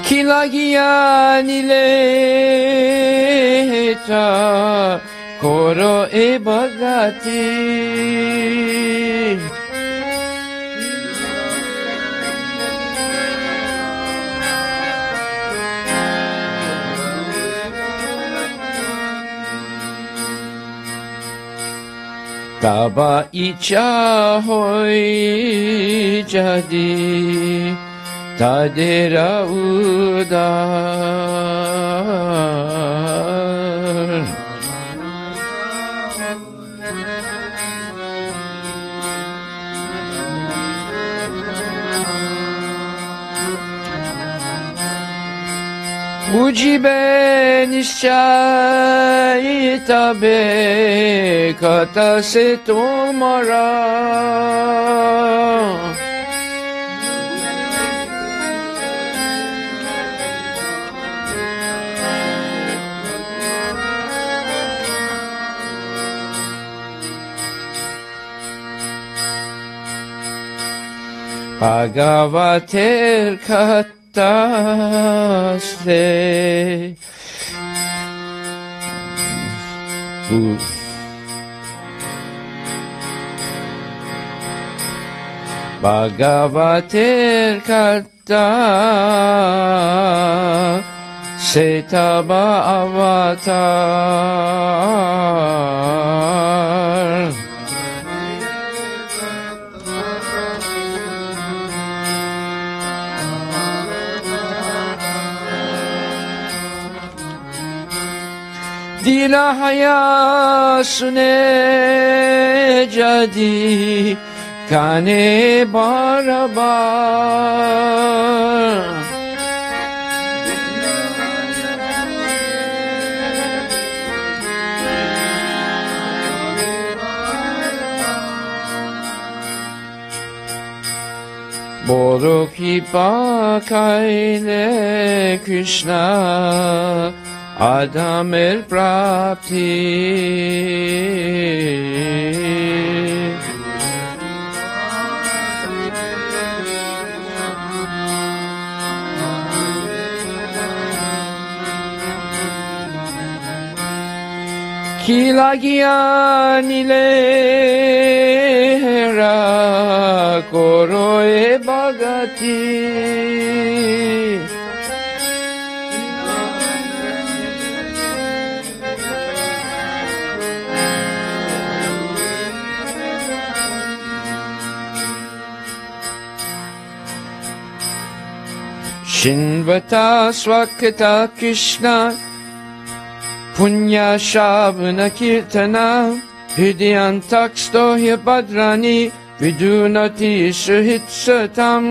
Kilagya nileta koro e bhagati. Taba icha hoi jadi tadera udar. Mujibe nishchay tabe kata se tomara. Bhagavater kataste Bhagavater kata setaba avatar. Dilahaya sune jadi kane barabar. Boro kripa kaile Krishna Adamer prapti. Kilagya nilera koro e bhagati. Shinvata swakata Krishna Punya Shavana Kirtana Hridyantaksto Hyabadrani Vidunati Suhitsatam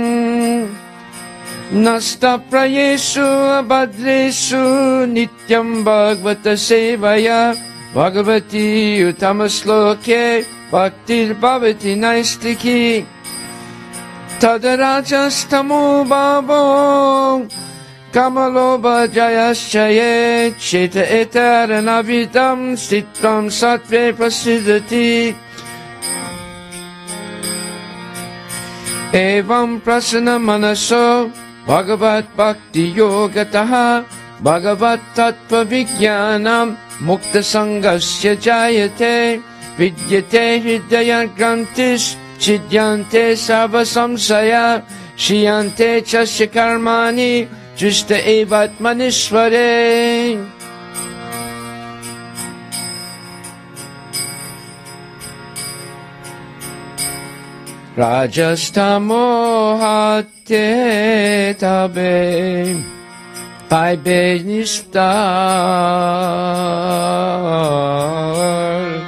Nasta Prayesu Abhadresu Nityam Bhagavata Sevaya Bhagavati Utamasloke Bhaktir Bhavati Naistiki Tadarajastamo Bhavo Kamaloba Jayaschaye Cheta Etaranavidam Stitram Satve Prasidati Evam Prasana Manaso Bhagavat Bhakti Yogataha Bhagavat Tattva Vijnanam Mukta Sangasya Jayate Vidyate Hridaya Grantis Chidyante Sarva Samsaya Shiyante Chasya Karmani Justa Evat Manishvare. Rajastamo Hatte Tabe Paibe Nishtar.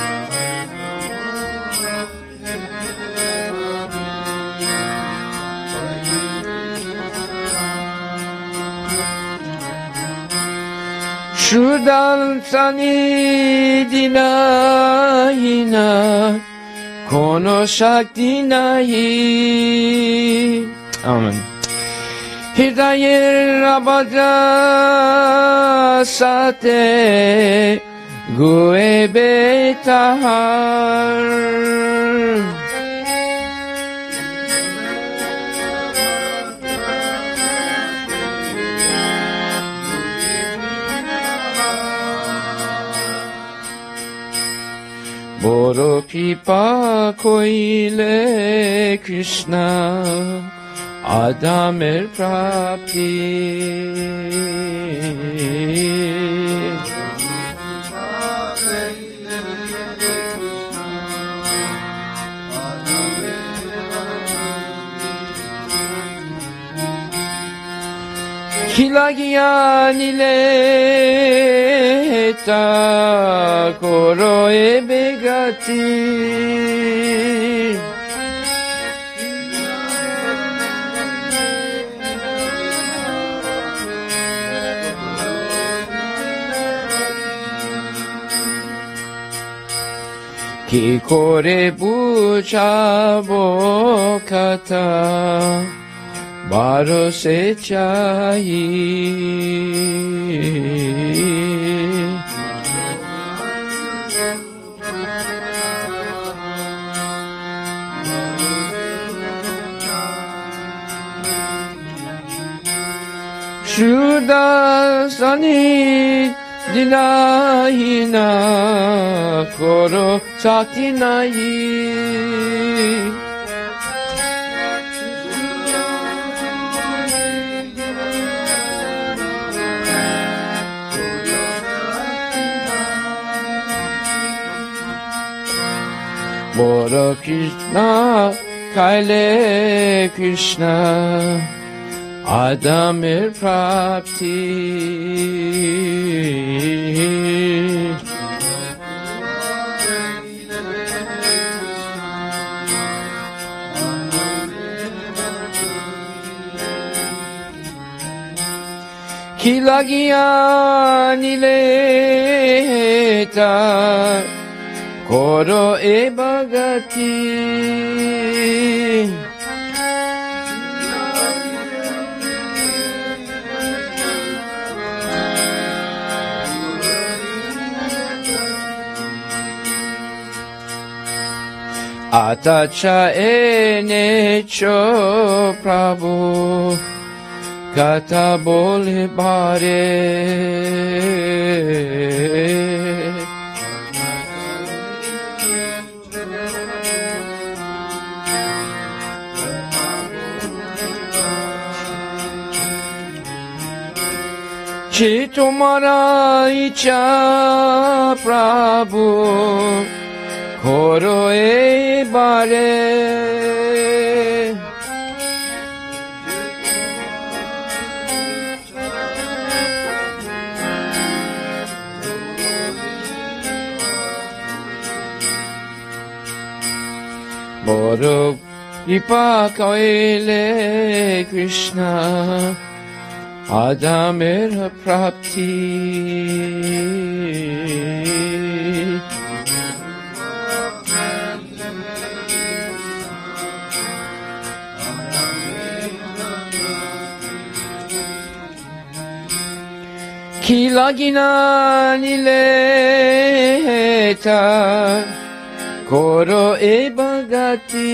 Shudantani dinahina kono shakti nahi. Amen. Hridayir abhadra sate gue betahar. Boro kripa koile Krishna Adamer prapti Kilagiyani leta koro ebegati Kikore buchabo kata Baro se chahi Shudasani dinahina koro sakti nahi Boro Krishna, Kaile Krishna, Adamir Prapti. Kilagiyani leta Koro ebagati Atacha enecho Prabhu Kata bole bare Che tumhara icha Prabhu koro e bare Boro kripa koile Krishna Adamer prapti Kilagiyani leta Koro ebagati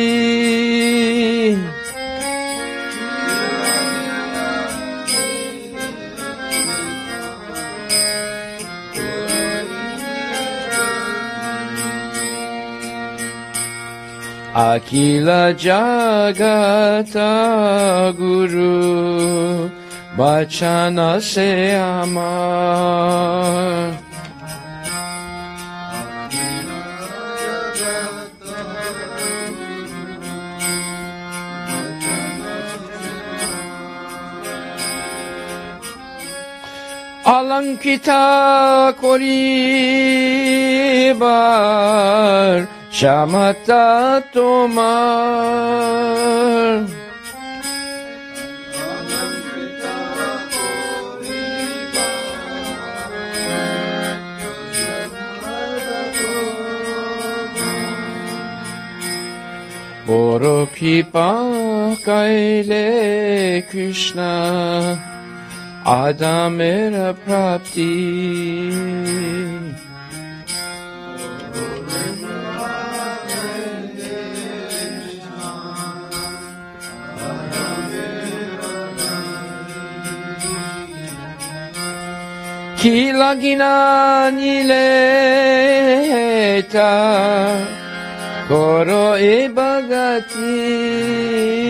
Akila Jagata Guru Bachana se amar Alankita koribar Shamata tomar Boro kripa kaile Krishna Adamera prapti Kilagiyani leta leta koro e bhagati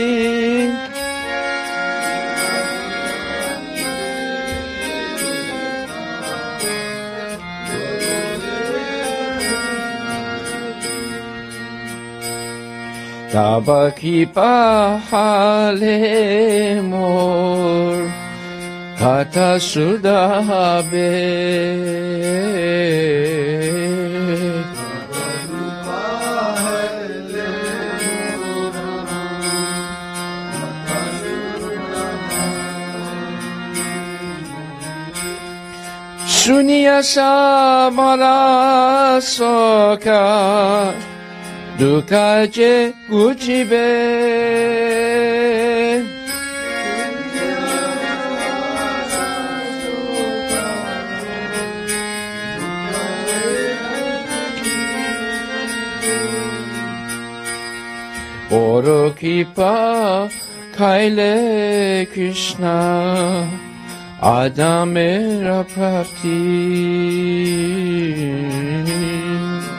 Taba kipa hale mor kata sudabe Sunia samara soka duka je gujibe Boro kipa kaile Krishna Adamera prapti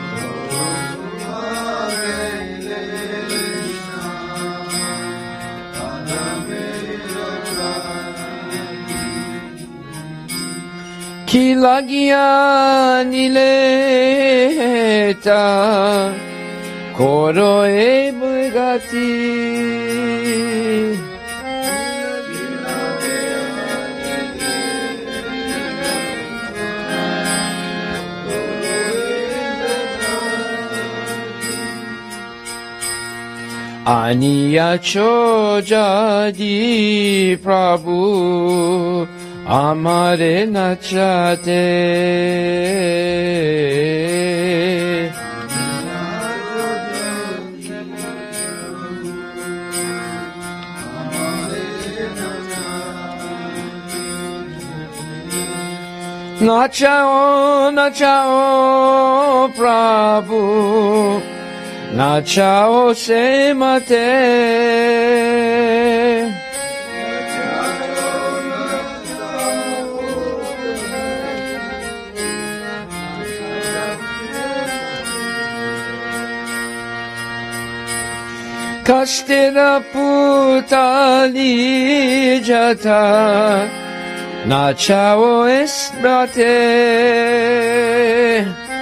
Kilagya nileta koro e bhagati Aniya cho jadi Prabhu amare nachate Nachao nachao Prabhu nachao se mate Kastera putali jata nachao esbrate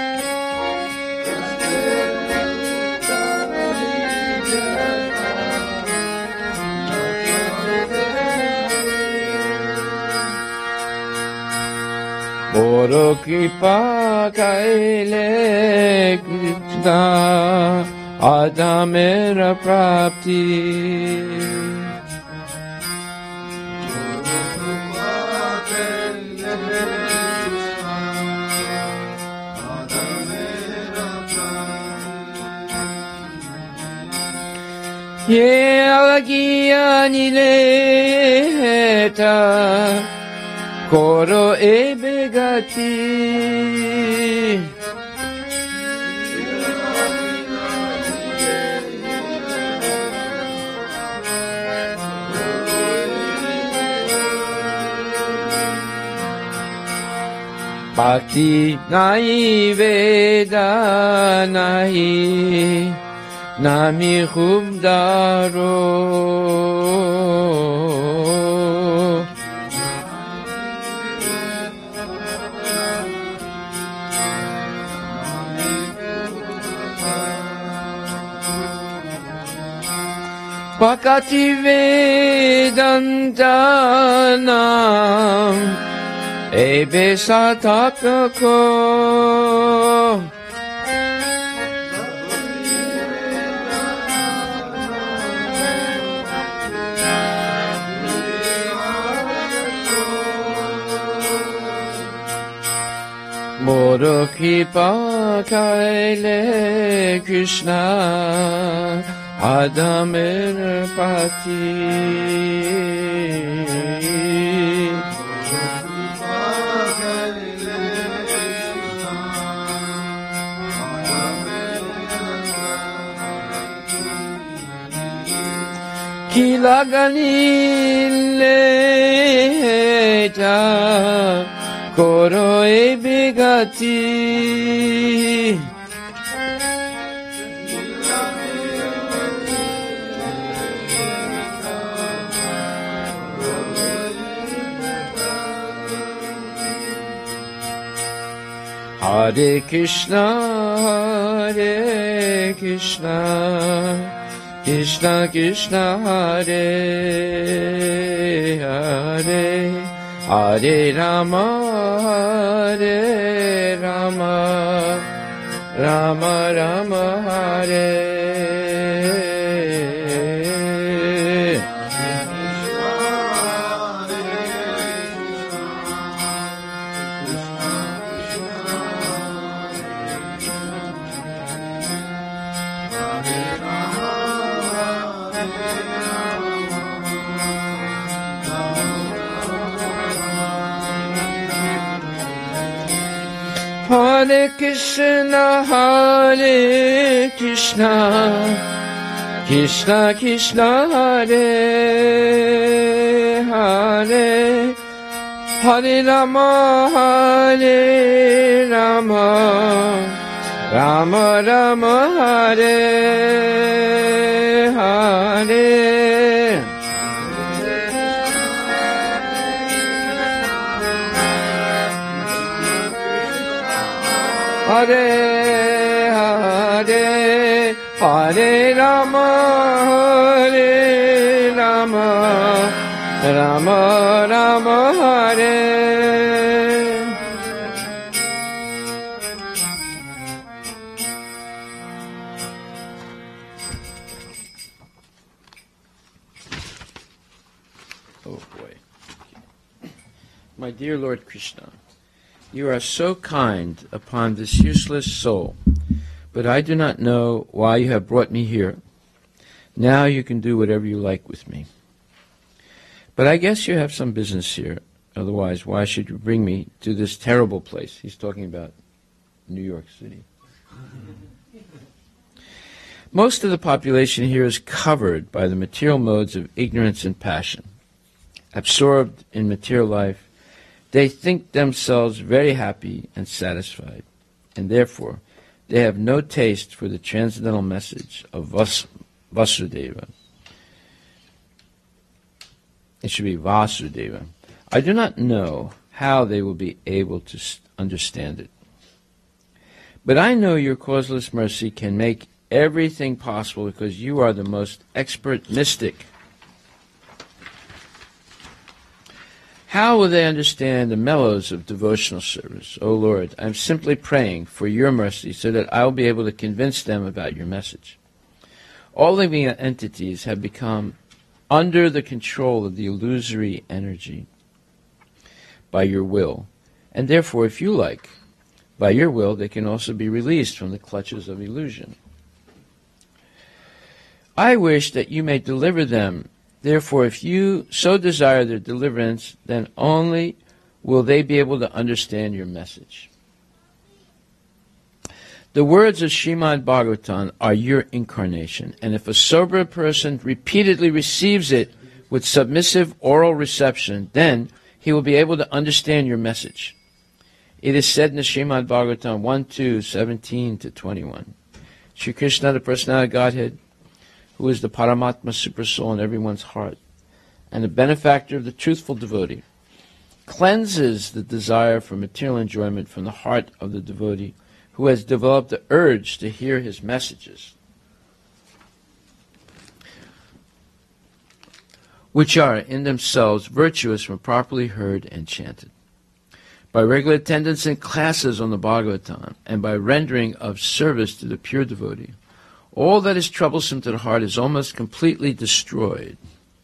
Boro kipa kaile Krishna Adamera prapti Ye alagya nileta koro e begati Bhakti nahi veda nahi nami khubdaro Bhakti Vedantanam Ebe satakako Boro kipa kaile Krishna Adamera pati Kilagani leta koro e begati Hare Krishna, Hare Krishna, Krishna Krishna, Hare Hare, Hare Rama, Hare Rama, Rama Rama, Hare. Hare Krishna, Hare Krishna, Krishna Krishna, Hare Hare, Hare Rama, Hare Rama, Rama Rama, Hare Hare. Hare Hare, Hare Rama, Hare Rama, Rama Rama, Hare. Oh boy. My dear Lord Krishna, you are so kind upon this useless soul, but I do not know why you have brought me here. Now you can do whatever you like with me. But I guess you have some business here. Otherwise, why should you bring me to this terrible place? He's talking about New York City. Most of the population here is covered by the material modes of ignorance and passion. Absorbed in material life, they think themselves very happy and satisfied, and therefore they have no taste for the transcendental message of Vasudeva. It should be Vasudeva. I do not know how they will be able to understand it. But I know your causeless mercy can make everything possible because you are the most expert mystic. How will they understand the mellows of devotional service? O Lord, I am simply praying for your mercy so that I will be able to convince them about your message. All living entities have become under the control of the illusory energy by your will, and therefore, if you like, by your will, they can also be released from the clutches of illusion. I wish that you may deliver them. Therefore, if you so desire their deliverance, then only will they be able to understand your message. The words of Srimad Bhagavatam are your incarnation, and if a sober person repeatedly receives it with submissive oral reception, then he will be able to understand your message. It is said in the Srimad Bhagavatam 1:17-21. Shri Krishna, the personality of Godhead, who is the Paramatma Super Soul in everyone's heart, and the benefactor of the truthful devotee, cleanses the desire for material enjoyment from the heart of the devotee who has developed the urge to hear his messages, which are in themselves virtuous when properly heard and chanted. By regular attendance in classes on the Bhagavatam, and by rendering of service to the pure devotee, all that is troublesome to the heart is almost completely destroyed.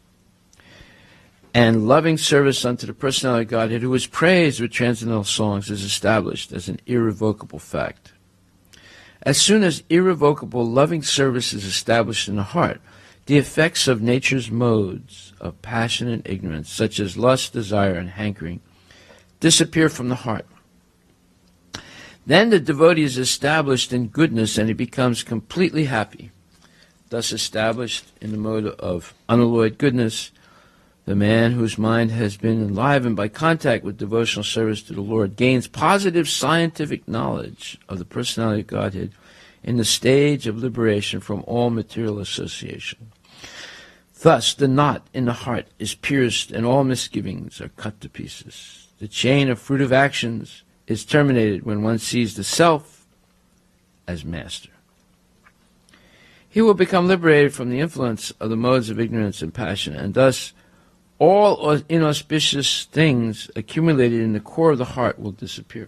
And loving service unto the personality of Godhead, who is praised with transcendental songs, is established as an irrevocable fact. As soon as irrevocable loving service is established in the heart, the effects of nature's modes of passion and ignorance, such as lust, desire, and hankering, disappear from the heart. Then the devotee is established in goodness and he becomes completely happy. Thus established in the mode of unalloyed goodness, the man whose mind has been enlivened by contact with devotional service to the Lord gains positive scientific knowledge of the personality of Godhead in the stage of liberation from all material association. Thus the knot in the heart is pierced and all misgivings are cut to pieces. The chain of fruitive actions is terminated when one sees the self as master. He will become liberated from the influence of the modes of ignorance and passion, and thus all inauspicious things accumulated in the core of the heart will disappear.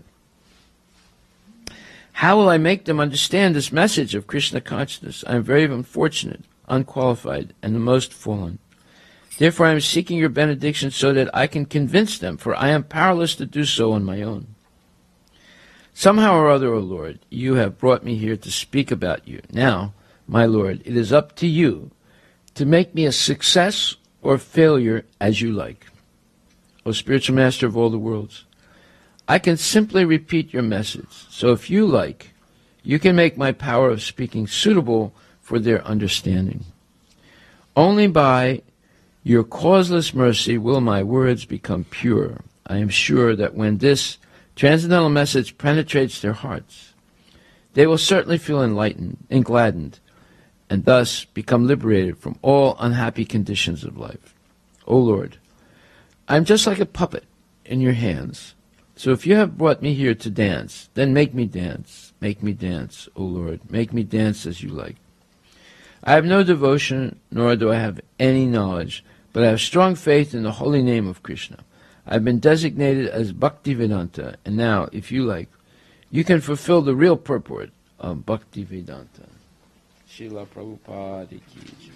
How will I make them understand this message of Krishna consciousness? I am very unfortunate, unqualified, and the most fallen. Therefore I am seeking your benediction so that I can convince them, for I am powerless to do so on my own. Somehow or other, O Lord, you have brought me here to speak about you. Now, my Lord, it is up to you to make me a success or failure as you like. O spiritual master of all the worlds, I can simply repeat your message, so if you like, you can make my power of speaking suitable for their understanding. Only by your causeless mercy will my words become pure. I am sure that when this transcendental message penetrates their hearts, they will certainly feel enlightened and gladdened, and thus become liberated from all unhappy conditions of life. O Lord, I am just like a puppet in your hands. So if you have brought me here to dance, then make me dance. Make me dance, O Lord. Make me dance as you like. I have no devotion, nor do I have any knowledge, but I have strong faith in the holy name of Krishna. I have been designated as Bhaktivedanta, and now, if you like, you can fulfill the real purport of Bhaktivedanta. Srila Prabhupada ki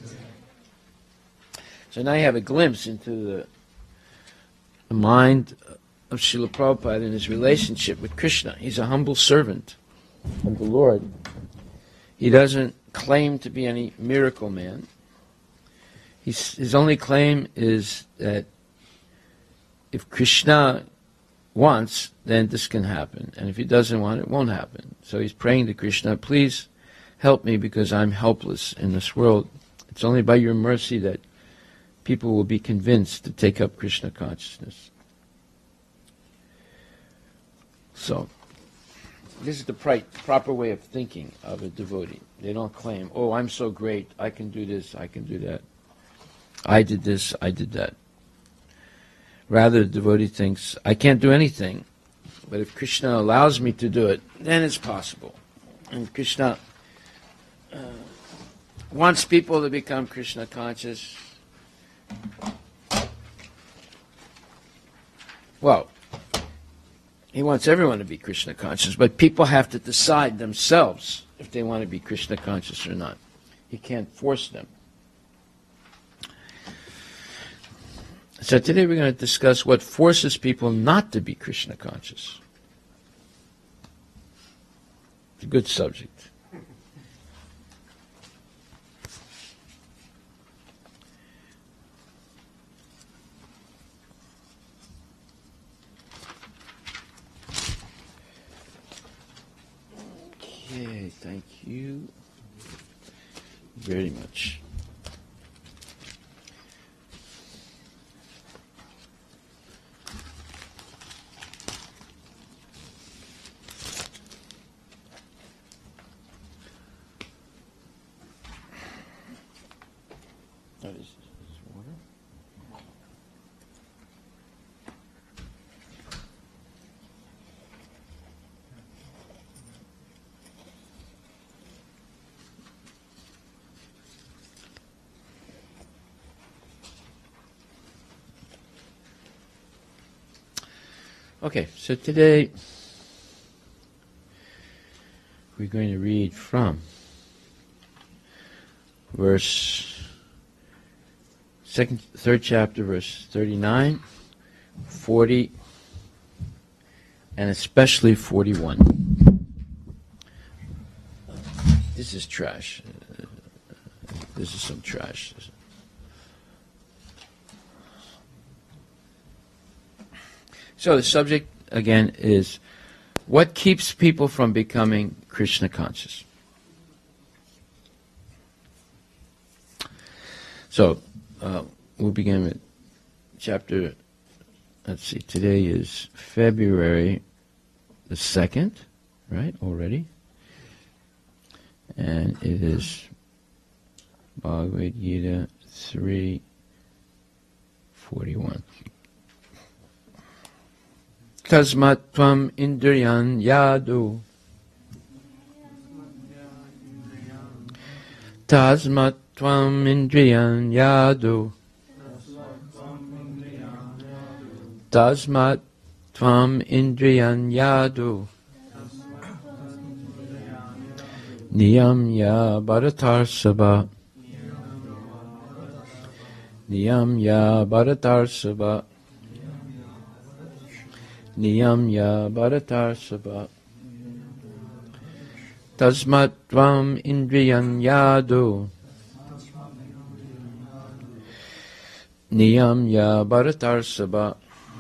jai. So now you have a glimpse into the mind of Srila Prabhupada and his relationship with Krishna. He's a humble servant of the Lord. He doesn't claim to be any miracle man. His only claim is that if Krishna wants, then this can happen. And if he doesn't want, it won't happen. So he's praying to Krishna, please help me because I'm helpless in this world. It's only by your mercy that people will be convinced to take up Krishna consciousness. So, this is the proper way of thinking of a devotee. They don't claim, oh, I'm so great, I can do this, I can do that. I did this, I did that. Rather, the devotee thinks, I can't do anything, but if Krishna allows me to do it, then it's possible. And Krishna wants people to become Krishna conscious. Well, he wants everyone to be Krishna conscious, but people have to decide themselves if they want to be Krishna conscious or not. He can't force them. So today we're going to discuss what forces people not to be Krishna conscious. It's a good subject. Okay, thank you very much. What is this? Water? Okay, so today we're going to read from third chapter, verse 39, 40, and especially 41. This is trash. This is some trash. So the subject, again, is what keeps people from becoming Krishna conscious. So we'll begin with chapter, let's see, today is February the 2nd, right, already? And it is Bhagavad Gita 3:41. Tasmat tvam indriyan yadu. Tasmat tvam indriyan yadu. Tasmat tvam indriyan yadu. Niyam ya bharatar sabha. Niyam ya bharatar sabha. Niyam ya bharatar sabha. Tasmat tvam indriyan yadu. Niyam ya bharatar sabha.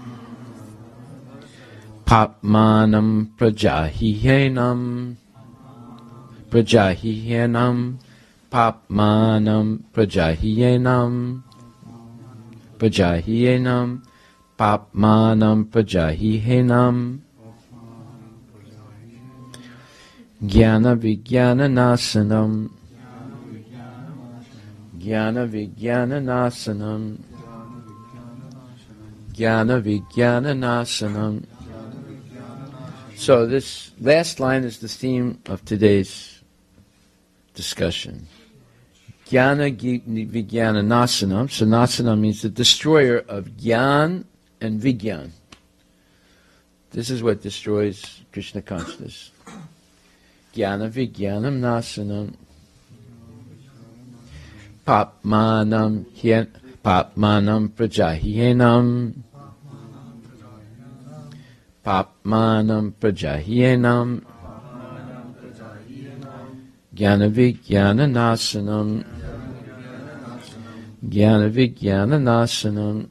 Papmanam prajahihenam. Prajahihenam. Papmanam prajahihenam. Prajahihenam. Papmanam prajahihenam. Jnana vijnana nasanam. Jnana vijnana nasanam. Jnana vijnana nasanam. So this last line is the theme of today's discussion. Jnana vijnana nasanam. So nasanam means the destroyer of jnana and vigyan. This is what destroys Krishna consciousness. Jnana vijnanam nasanam. Papmanam prajahienam. Papmanam prajahienam. Jnana vijnana nasanam. Jnana vijnana nasanam.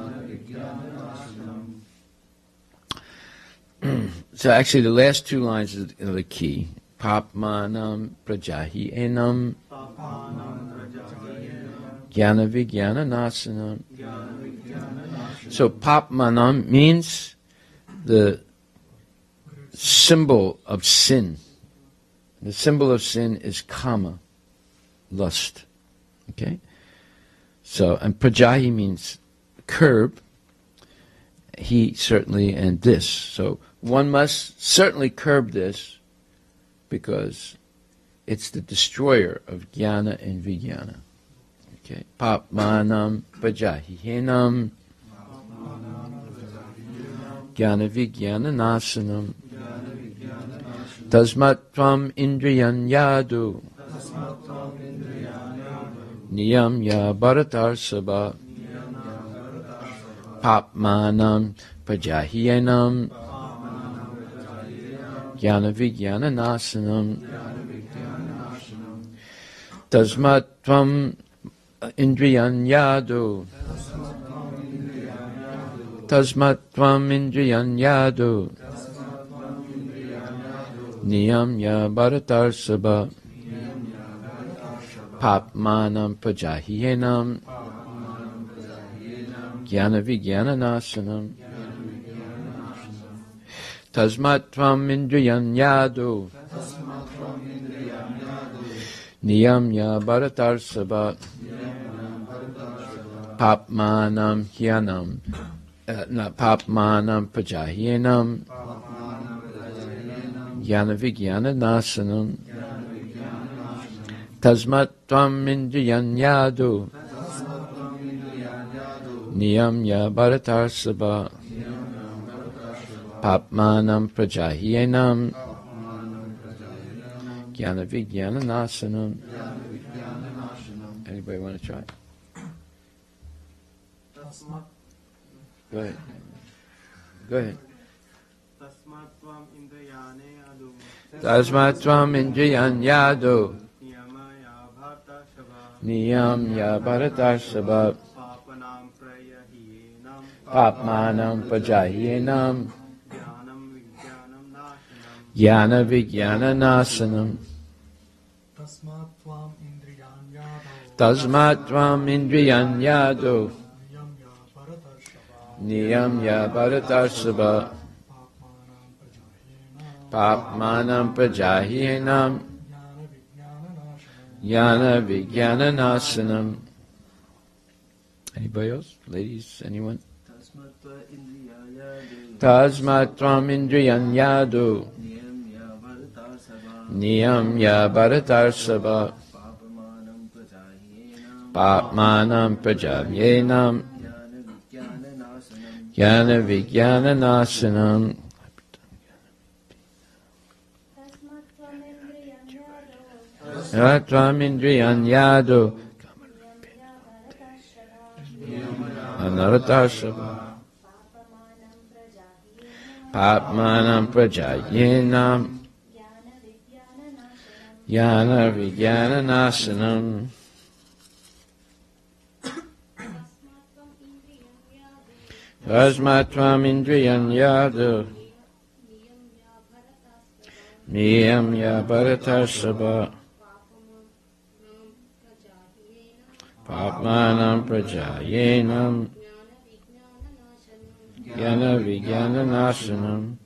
So actually the last two lines are the key. Papmanam prajahienam. Jnana vijnana nasanam. So papmanam means the symbol of sin. The symbol of sin is kama, lust. Okay? So, and prajahi means curb. He certainly, and this. So one must certainly curb this because it's the destroyer of jnana and vijnana. Okay? Papmanam prajahihenam. Jnana vijnana nasanam. Tasmat tvam indriyan yadu. Niyam ya bharatar sabha. Papmanam prajahienam. Jnana vijnana nasanam. Tasmat tvam indriyan yadu. Tasmat tvam indriyan yadu. Niyam ya bharatar sabha. Papmanam prajahienam. Jnana vijnana nasanam. Tasmat tvam indriyan yadu. Niyam ya bharatar sabha. Papmanam hyanam. Papmanam prajahienam. Jnana vijnana nasanam. Tasmat tvam indriyan yadu. Niyam ya bharatar sabha. Papmanam prajahienam. Jnana vijnana nasanam. Anybody want to try? Go ahead. Go ahead. Tasmat tvam indriyan yadu. Niyam ya bharatar sabha. Papmanam prajahienam. Jnana vijnana nasanam. Tasmat tvam indriyan yadu. Niyam ya bharatar sabha. Papmanam prajahienam. Jnana vijnana nasanam. Anybody else? Ladies, anyone? Tasmat tvam indriyan yadu niyamya bharatarsava papmanam prajabyenam jnana vijnana nasanam. Tvam indriyan yadu anaratarsava papmanam prajayenam jnana vijnana nasanam. Tasmat tvam indriyan yadu niyamya bharatarsava papmanam prajayenam jnana vijnana nasanam.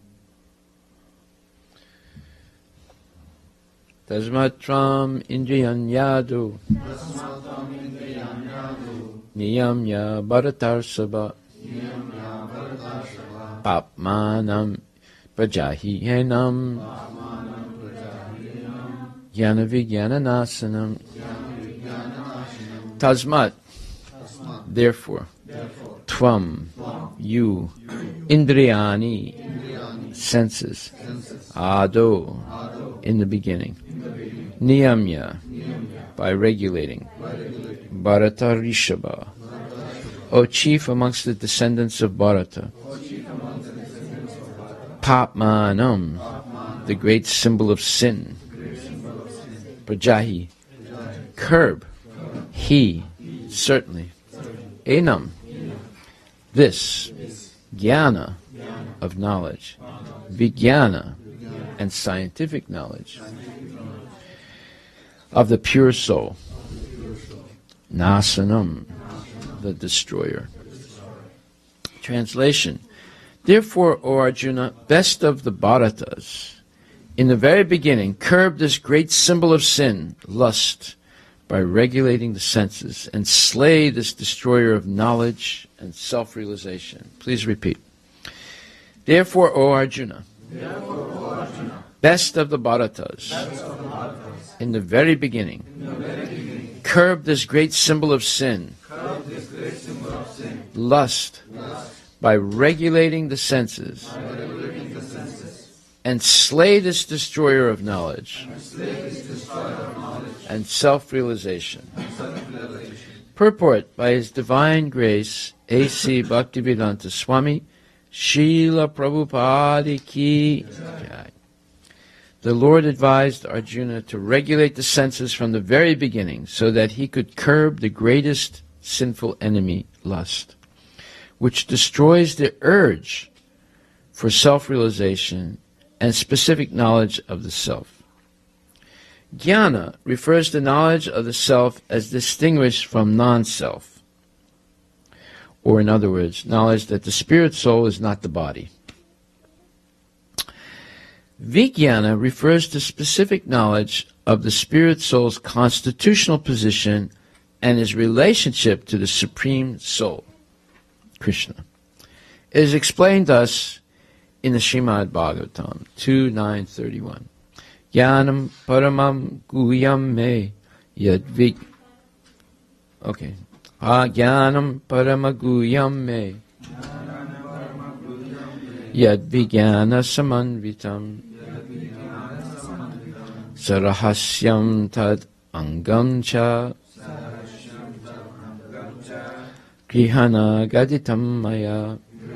Tasmat tvam indriyan yadu niyamya bharatarsava papmanam prajayenam jnana vijnana nasanam. Tasmat, therefore, tvam, you, indriyani, senses, ado, in the beginning, niyamya, by regulating, Bharata Rishabha, O chief amongst the descendants of Bharata, Papmanam, the great symbol of sin, Prajahi, curb, he, certainly, enam, this, jnana, of knowledge, vijnana, and scientific knowledge, of the pure soul, nasanam, the destroyer. Translation. Therefore, O Arjuna, best of the Bharatas, in the very beginning, curb this great symbol of sin, lust, by regulating the senses, and slay this destroyer of knowledge and self-realization. Please repeat. Therefore, O Arjuna, best of the Bharatas, in the very beginning, curb this great symbol of sin, lust, by regulating the senses, and slay this destroyer of knowledge and self-realization. Purport by His Divine Grace, A.C. Bhaktivedanta Swami, Srila Prabhupada Ki Jai. The Lord advised Arjuna to regulate the senses from the very beginning so that he could curb the greatest sinful enemy, lust, which destroys the urge for self-realization and specific knowledge of the self. Jnana refers to knowledge of the self as distinguished from non-self, or in other words, knowledge that the spirit soul is not the body. Vijnana refers to specific knowledge of the spirit soul's constitutional position and his relationship to the Supreme Soul, Krishna. It is explained thus in the Srimad Bhagavatam 2.9.31. Jnanam paramam guhyam me yadvik. Okay. Jnanam paramaguhyam me yadvijnana samanvitam sarahasyam tad angam cha grihana gaditam maya.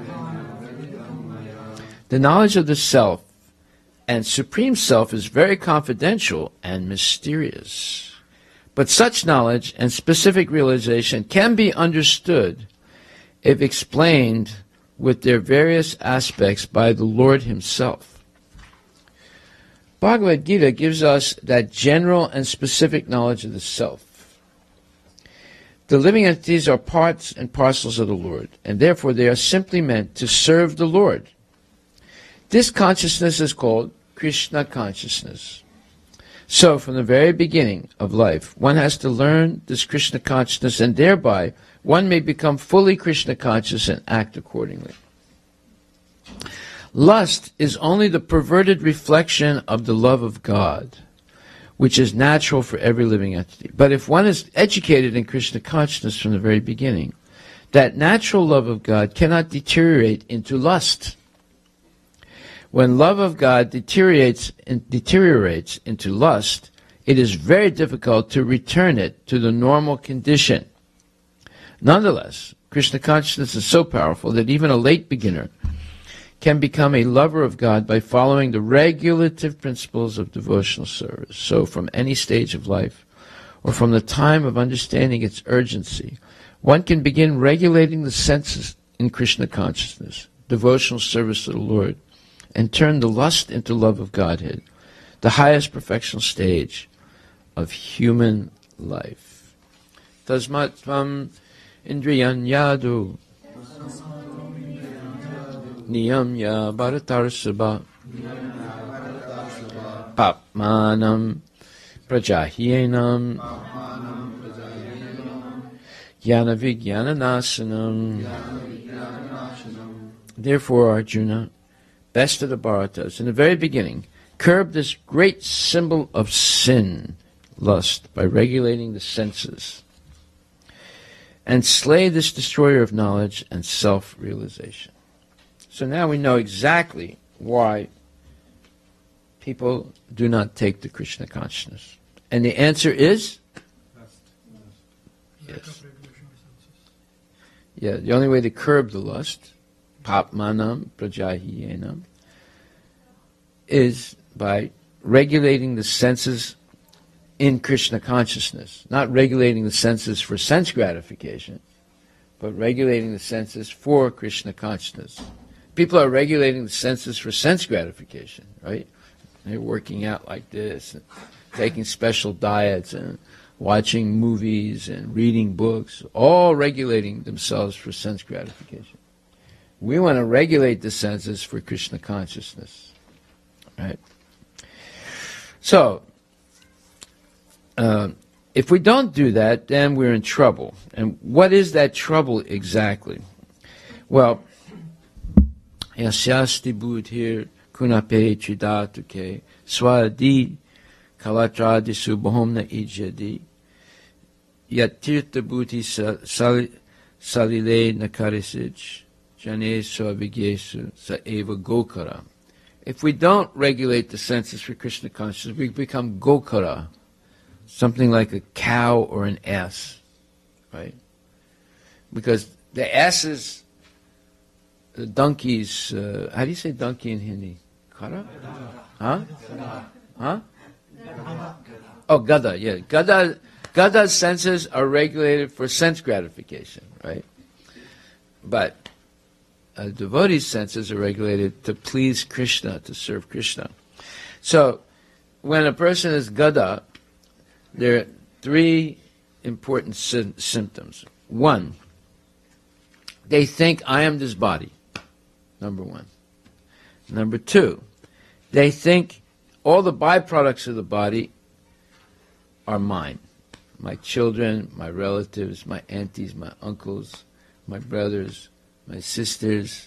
The knowledge of the self and Supreme Self is very confidential and mysterious. But such knowledge and specific realization can be understood if explained with their various aspects by the Lord Himself. Bhagavad Gita gives us that general and specific knowledge of the self. The living entities are parts and parcels of the Lord, and therefore they are simply meant to serve the Lord. This consciousness is called Krishna consciousness. So, from the very beginning of life, one has to learn this Krishna consciousness, and thereby one may become fully Krishna conscious and act accordingly. Lust is only the perverted reflection of the love of God, which is natural for every living entity. But if one is educated in Krishna consciousness from the very beginning, that natural love of God cannot deteriorate into lust. When love of God deteriorates into lust, it is very difficult to return it to the normal condition. Nonetheless, Krishna consciousness is so powerful that even a late beginner can become a lover of God by following the regulative principles of devotional service. So from any stage of life, or from the time of understanding its urgency, one can begin regulating the senses in Krishna consciousness, devotional service to the Lord, and turn the lust into love of Godhead, the highest perfectional stage of human life. Tasmat tvam indriyan yadu niyamya bharatarsabha papmanam prajahyenam jnana vijnananasanam. Therefore, Arjuna, best of the Bharatas, in the very beginning, curb this great symbol of sin, lust, by regulating the senses, and slay this destroyer of knowledge and self-realization. So now we know exactly why people do not take to Krishna consciousness. And the answer is? Yes. Yeah, the only way to curb the lust, papmanam prajahyenam, is by regulating the senses in Krishna consciousness. Not regulating the senses for sense gratification, but regulating the senses for Krishna consciousness. People are regulating the senses for sense gratification, right? They're working out like this, and taking special diets, and watching movies, and reading books, all regulating themselves for sense gratification. We want to regulate the senses for Krishna consciousness, right? So, if we don't do that, then we're in trouble. And what is that trouble exactly? Well, yasyasti buddhir kunape tridatuke swadi kalatradisu bahomna ijyadi yatirtha buddhi salile nakarisij jane swavigyesu sa eva gokara. If we don't regulate the senses for Krishna consciousness, we become gokara, something like a cow or an ass, right? Because the asses, the donkeys, how do you say donkey in Hindi? Kara? Huh? Huh? Oh, gada, yeah. Gada's senses are regulated for sense gratification, right? But a devotee's senses are regulated to please Krishna, to serve Krishna. So, when a person is gada, there are three important symptoms. One, they think, I am this body, number one. Number two, they think all the byproducts of the body are mine. My children, my relatives, my aunties, my uncles, my brothers, my sisters,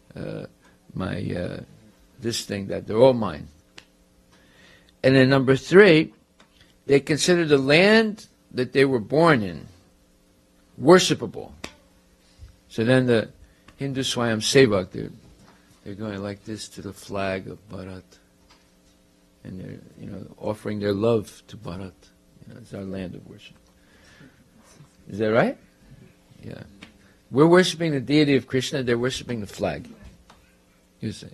this thing, that, they're all mine. And then number three, they consider the land that they were born in worshipable. So then the Hindu Swayam Sevak, they're going like this to the flag of Bharat. And they're, offering their love to Bharat. It's our land of worship. Is that right? Yeah. We're worshiping the deity of Krishna, they're worshiping the flag. You see.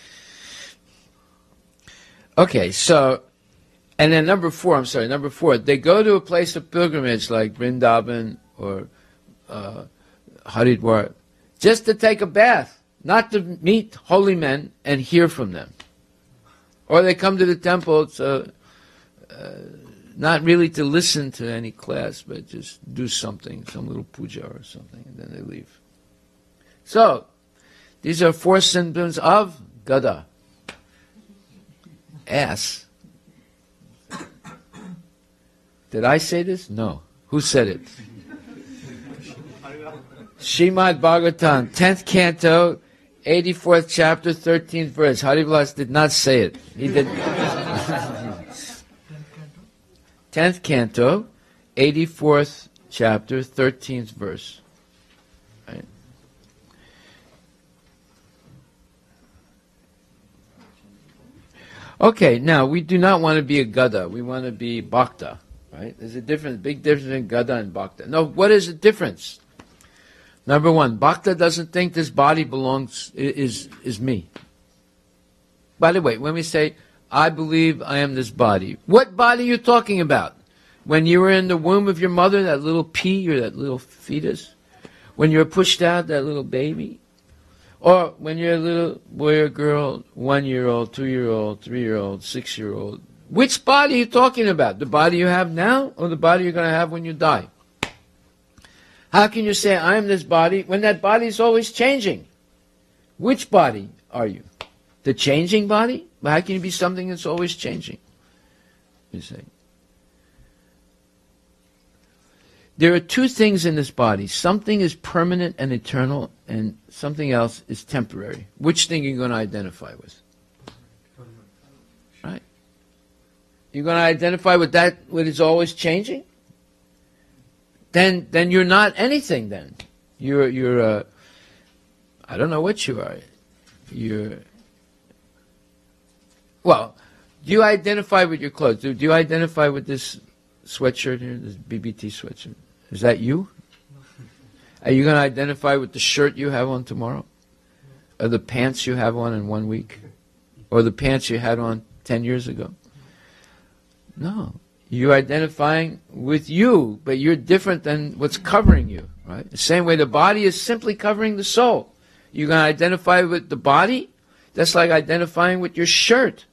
Okay, so, and then number four, they go to a place of pilgrimage like Vrindavan or Haridwar just to take a bath, not to meet holy men and hear from them. Or they come to the temple to, not really to listen to any class, but just do something, some little puja or something, and then they leave. So, these are four symptoms of gada. Ass. Did I say this? No. Who said it? Srimad Bhagavatam, 10th canto, 84th chapter, 13th verse. Hari Vilas did not say it. He did. 10th canto, 84th chapter, 13th verse. Right? Okay, now we do not want to be a Gada. We want to be Bhakta. Right? There's a difference, big difference between Gada and Bhakta. No, what is the difference? Number one, Bhakta doesn't think this body is me. By the way, when we say, I believe I am this body, what body are you talking about? When you were in the womb of your mother, that little pea or that little fetus? When you were pushed out, that little baby? Or when you're a little boy or girl, 1-year-old, 2-year-old, 3-year-old, 6-year-old? Which body are you talking about? The body you have now or the body you're going to have when you die? How can you say, I am this body, when that body is always changing? Which body are you? The changing body? Well, how can you be something that's always changing? You say. There are two things in this body. Something is permanent and eternal, and something else is temporary. Which thing are you going to identify with? Right? You're going to identify with that, what is always changing? Then you're not anything. Then you're I don't know what you are. Well, do you identify with your clothes? Do you identify with this sweatshirt here, this BBT sweatshirt? Is that you? Are you going to identify with the shirt you have on tomorrow? Or the pants you have on in 1 week? Or the pants you had on 10 years ago? No. You're identifying with you, but you're different than what's covering you, right? The same way the body is simply covering the soul. You're going to identify with the body? That's like identifying with your shirt.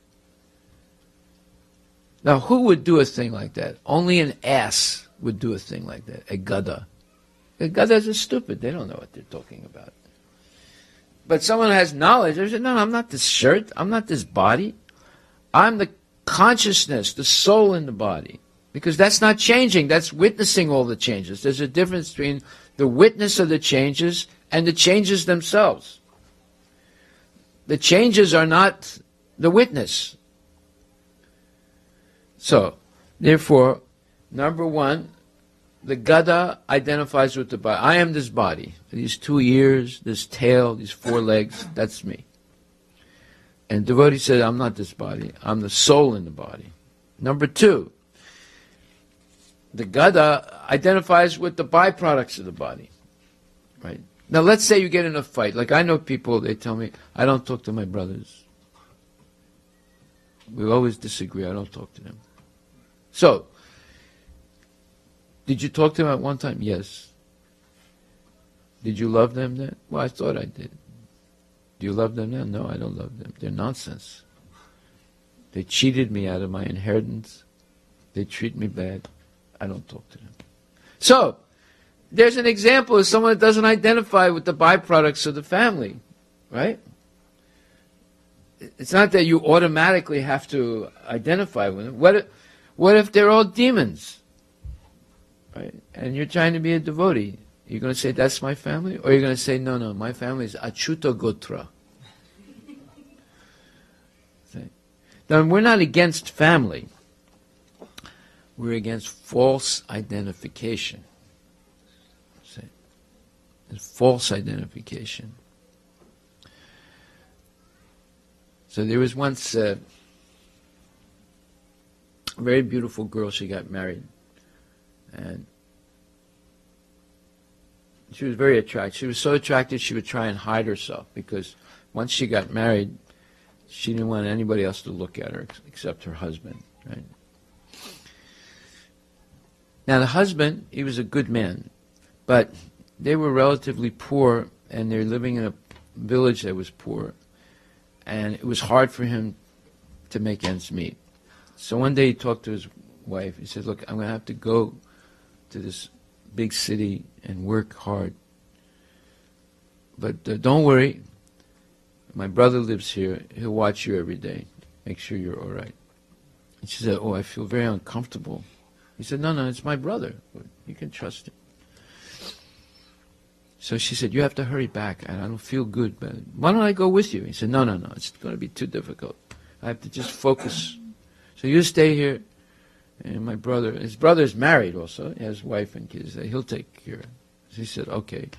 Now, who would do a thing like that? Only an ass would do a thing like that, a Gada. The Gadas are stupid. They don't know what they're talking about. But someone who has knowledge, they say, no, I'm not this shirt. I'm not this body. I'm the consciousness, the soul in the body. Because that's not changing. That's witnessing all the changes. There's a difference between the witness of the changes and the changes themselves. The changes are not the witness. So, therefore, number one, the Gada identifies with the body. I am this body. These 2 ears, this tail, these 4 legs, that's me. And devotee said, I'm not this body. I'm the soul in the body. Number two, the Gada identifies with the byproducts of the body. Right? Now let's say you get in a fight. Like I know people, they tell me, I don't talk to my brothers. We always disagree. I don't talk to them. So, did you talk to them at one time? Yes. Did you love them then? Well, I thought I did. Do you love them now? No, I don't love them. They're nonsense. They cheated me out of my inheritance. They treat me bad. I don't talk to them. So, there's an example of someone that doesn't identify with the byproducts of the family, right? It's not that you automatically have to identify with them. What if they're all demons, right? And you're trying to be a devotee. You're going to say, that's my family? Or you're going to say, no, my family is Achyuta Gotra. Now, we're not against family. We're against false identification. It's false identification. So there was once a very beautiful girl, she got married. And she was very attractive. She was so attractive she would try and hide herself because once she got married, she didn't want anybody else to look at her except her husband. Right? Now the husband, he was a good man, but they were relatively poor and they're living in a village that was poor. And it was hard for him to make ends meet. So one day he talked to his wife. He said, look, I'm going to have to go to this big city and work hard. But don't worry. My brother lives here. He'll watch you every day. Make sure you're all right. And she said, oh, I feel very uncomfortable. He said, no, it's my brother. You can trust him. So she said, you have to hurry back. I don't feel good. But why don't I go with you? He said, no, it's going to be too difficult. I have to just focus. So you stay here. And his brother's married also. He has wife and kids. He'll take care of it. So he said, okay.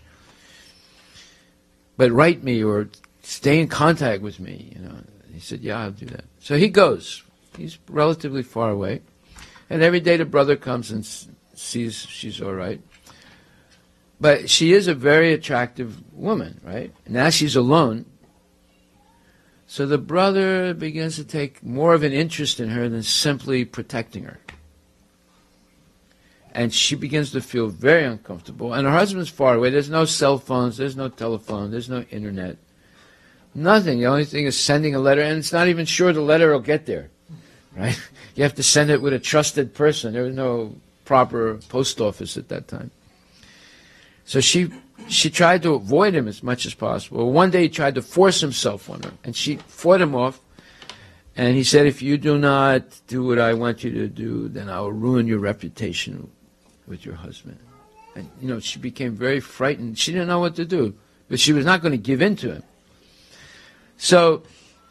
But write me or stay in contact with me. He said, yeah, I'll do that. So he goes. He's relatively far away. And every day the brother comes and sees she's all right. But she is a very attractive woman, right? Now she's alone. So the brother begins to take more of an interest in her than simply protecting her. And she begins to feel very uncomfortable. And her husband's far away. There's no cell phones. There's no telephone. There's no internet. Nothing. The only thing is sending a letter. And it's not even sure the letter will get there. Right? You have to send it with a trusted person. There was no proper post office at that time. So she tried to avoid him as much as possible. One day he tried to force himself on her. And she fought him off. And he said, if you do not do what I want you to do, then I will ruin your reputation with your husband. And, she became very frightened. She didn't know what to do. But she was not going to give in to him. So,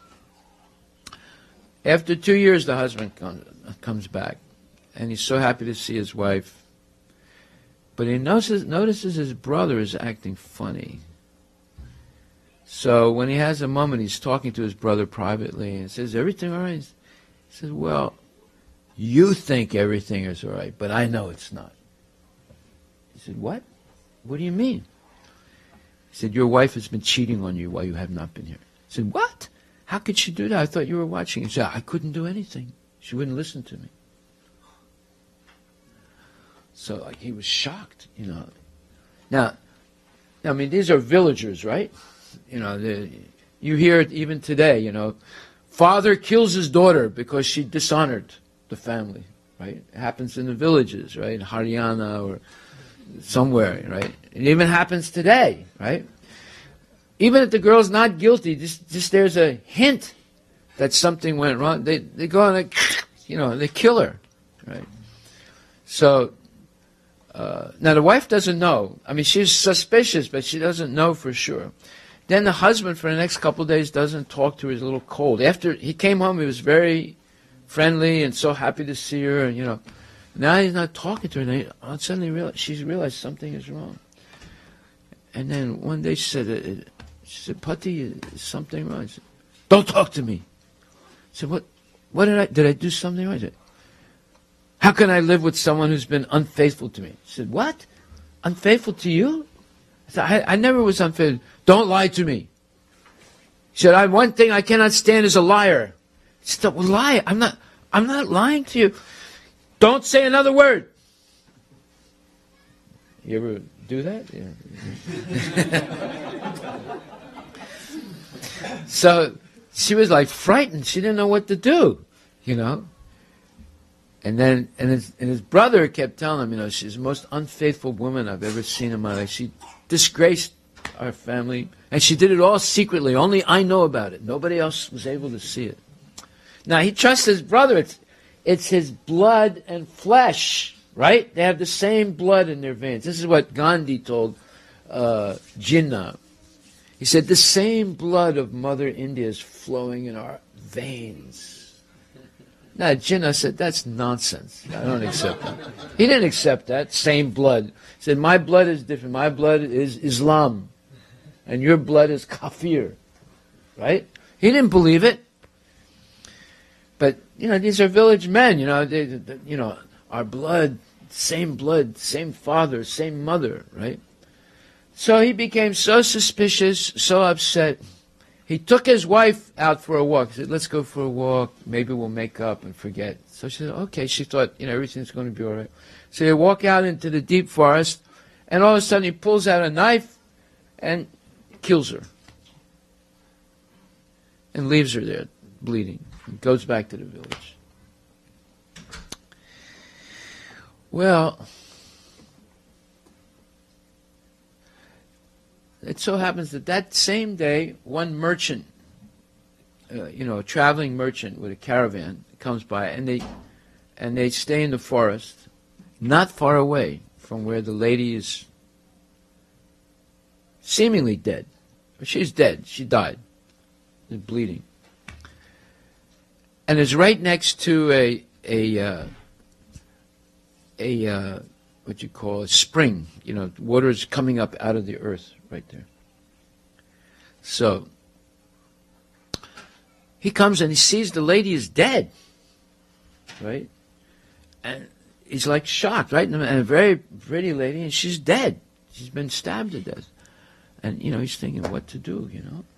after 2 years, the husband comes back. And he's so happy to see his wife. But he notices his brother is acting funny. So when he has a moment, he's talking to his brother privately and says, everything all right? He says, well, you think everything is all right, but I know it's not. He said, what? What do you mean? He said, your wife has been cheating on you while you have not been here. He said, what? How could she do that? I thought you were watching. He said, I couldn't do anything. She wouldn't listen to me. So he was shocked, Now, I mean, these are villagers, right? You hear it even today, Father kills his daughter because she dishonored the family, right? It happens in the villages, right? Haryana or somewhere, right? It even happens today, right? Even if the girl's not guilty, just there's a hint that something went wrong, they go and they kill her, right? So, now the wife doesn't know. I mean, she's suspicious, but she doesn't know for sure. Then the husband, for the next couple of days, doesn't talk to her. He's a little cold. After he came home, he was very friendly and so happy to see her. And, now he's not talking to her. And suddenly she's realized something is wrong. And then one day she said, Pati, is something wrong? I said, don't talk to me. I said, what did I do something wrong? I said, how can I live with someone who's been unfaithful to me? She said, what? Unfaithful to you? I said, I never was unfaithful. Don't lie to me. She said, one thing I cannot stand is a liar. She said, well, lie. I'm not lying to you. Don't say another word. You ever do that? Yeah. So she was like frightened. She didn't know what to do, And then his brother kept telling him, she's the most unfaithful woman I've ever seen in my life. She disgraced our family, and she did it all secretly. Only I know about it. Nobody else was able to see it. Now, he trusts his brother. It's his blood and flesh, right? They have the same blood in their veins. This is what Gandhi told Jinnah. He said, the same blood of Mother India is flowing in our veins. Now, Jinnah said, that's nonsense. I don't accept that. He didn't accept that, same blood. He said, my blood is different. My blood is Islam. And your blood is kafir. Right? He didn't believe it. But, these are village men, our blood, same father, same mother, right? So he became so suspicious, so upset. He took his wife out for a walk. He said, let's go for a walk. Maybe we'll make up and forget. So she said, okay. She thought, everything's going to be all right. So they walk out into the deep forest, and all of a sudden he pulls out a knife and kills her. And leaves her there, bleeding. And goes back to the village. Well, it so happens that same day, one merchant, a traveling merchant with a caravan comes by, and they stay in the forest, not far away from where the lady is seemingly dead. She's dead. She died. She's bleeding. And it's right next to a what you call a spring. You know, water is coming up out of the earth right there. So he comes and he sees the lady is dead, right? And he's like shocked, right? And a very pretty lady, and she's dead. She's been stabbed to death. And, you know, he's thinking what to do, you know?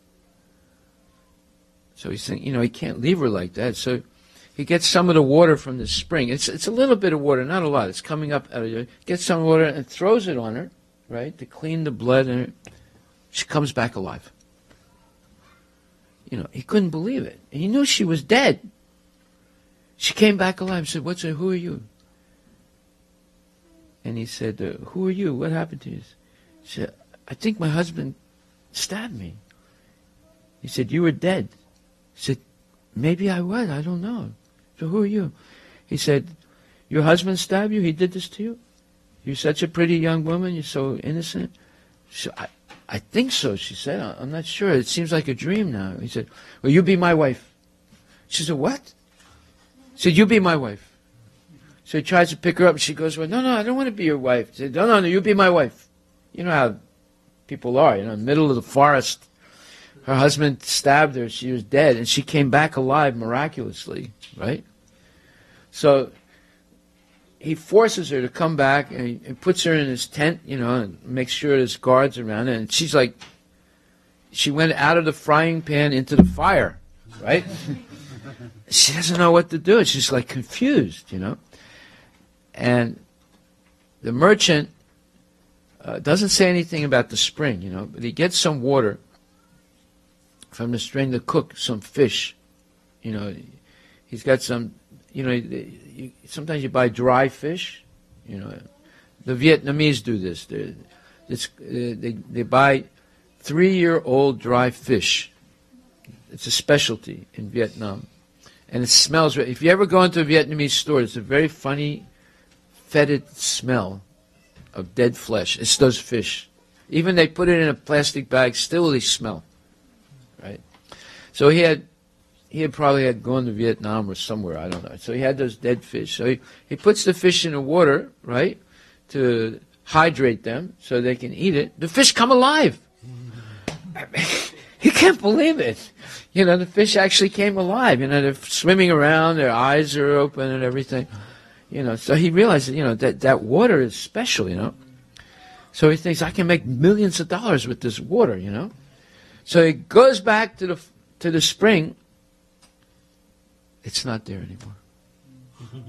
So he's thinking, you know, he can't leave her like that. So he gets some of the water from the spring. It's a little bit of water, not a lot. It's coming up out of the, gets some water and throws it on her, right, to clean the blood. And she comes back alive. You know, he couldn't believe it. He knew she was dead. She came back alive and said, who are you? And he said, who are you? What happened to you? She said, I think my husband stabbed me. He said, you were dead. He said, maybe I was. I don't know. So who are you? He said, your husband stabbed you? He did this to you? You're such a pretty young woman. You're so innocent. So I think so, she said. I'm not sure. It seems like a dream now. He said, well, you be my wife. She said, what? He said, you be my wife. So he tries to pick her up, and she goes, well, no, I don't want to be your wife. He said, no, you be my wife. You know how people are, you know, in the middle of the forest. Her husband stabbed her. She was dead, and she came back alive miraculously, right? So he forces her to come back, and he puts her in his tent, you know, and makes sure there's guards around her. And she's like, she went out of the frying pan into the fire, right? She doesn't know what to do. She's like confused, you know. And the merchant doesn't say anything about the spring, you know, but he gets some water from the spring to cook some fish. You know, he's got some, you know, sometimes you buy dry fish. You know, the Vietnamese do this. They buy 3-year-old dry fish. It's a specialty in Vietnam. And it smells, if you ever go into a Vietnamese store, it's a very funny, fetid smell of dead flesh. It's those fish. Even they put it in a plastic bag, still they smell. Right? So he had probably had gone to Vietnam or somewhere, I don't know. So he had those dead fish. So he puts the fish in the water, right, to hydrate them so they can eat it. The fish come alive. He can't believe it. You know, the fish actually came alive. You know, they're swimming around, their eyes are open and everything. You know, so he realized, you know, that water is special, you know. So he thinks, I can make millions of dollars with this water, you know. So he goes back to the spring. It's not there anymore.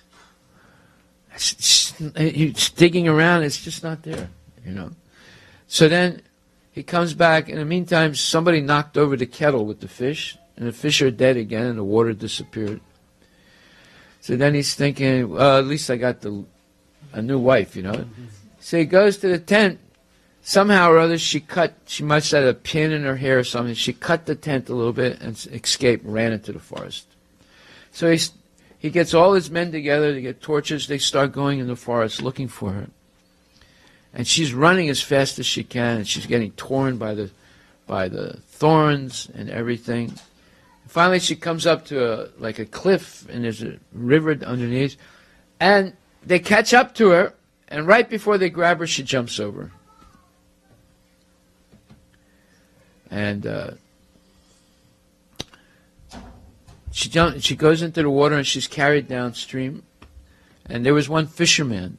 He's digging around. It's just not there, you know. So then he comes back. In the meantime, somebody knocked over the kettle with the fish, and the fish are dead again, and the water disappeared. So then he's thinking, well, at least I got a new wife, you know. So he goes to the tent. Somehow or other, she must have had a pin in her hair or something. She cut the tent a little bit and escaped, ran into the forest. So he gets all his men together, they get torches, they start going in the forest looking for her. And she's running as fast as she can, and she's getting torn by the thorns and everything. Finally, she comes up to a cliff, and there's a river underneath. And they catch up to her, and right before they grab her, she jumps over. And she goes into the water, and she's carried downstream. And there was one fisherman,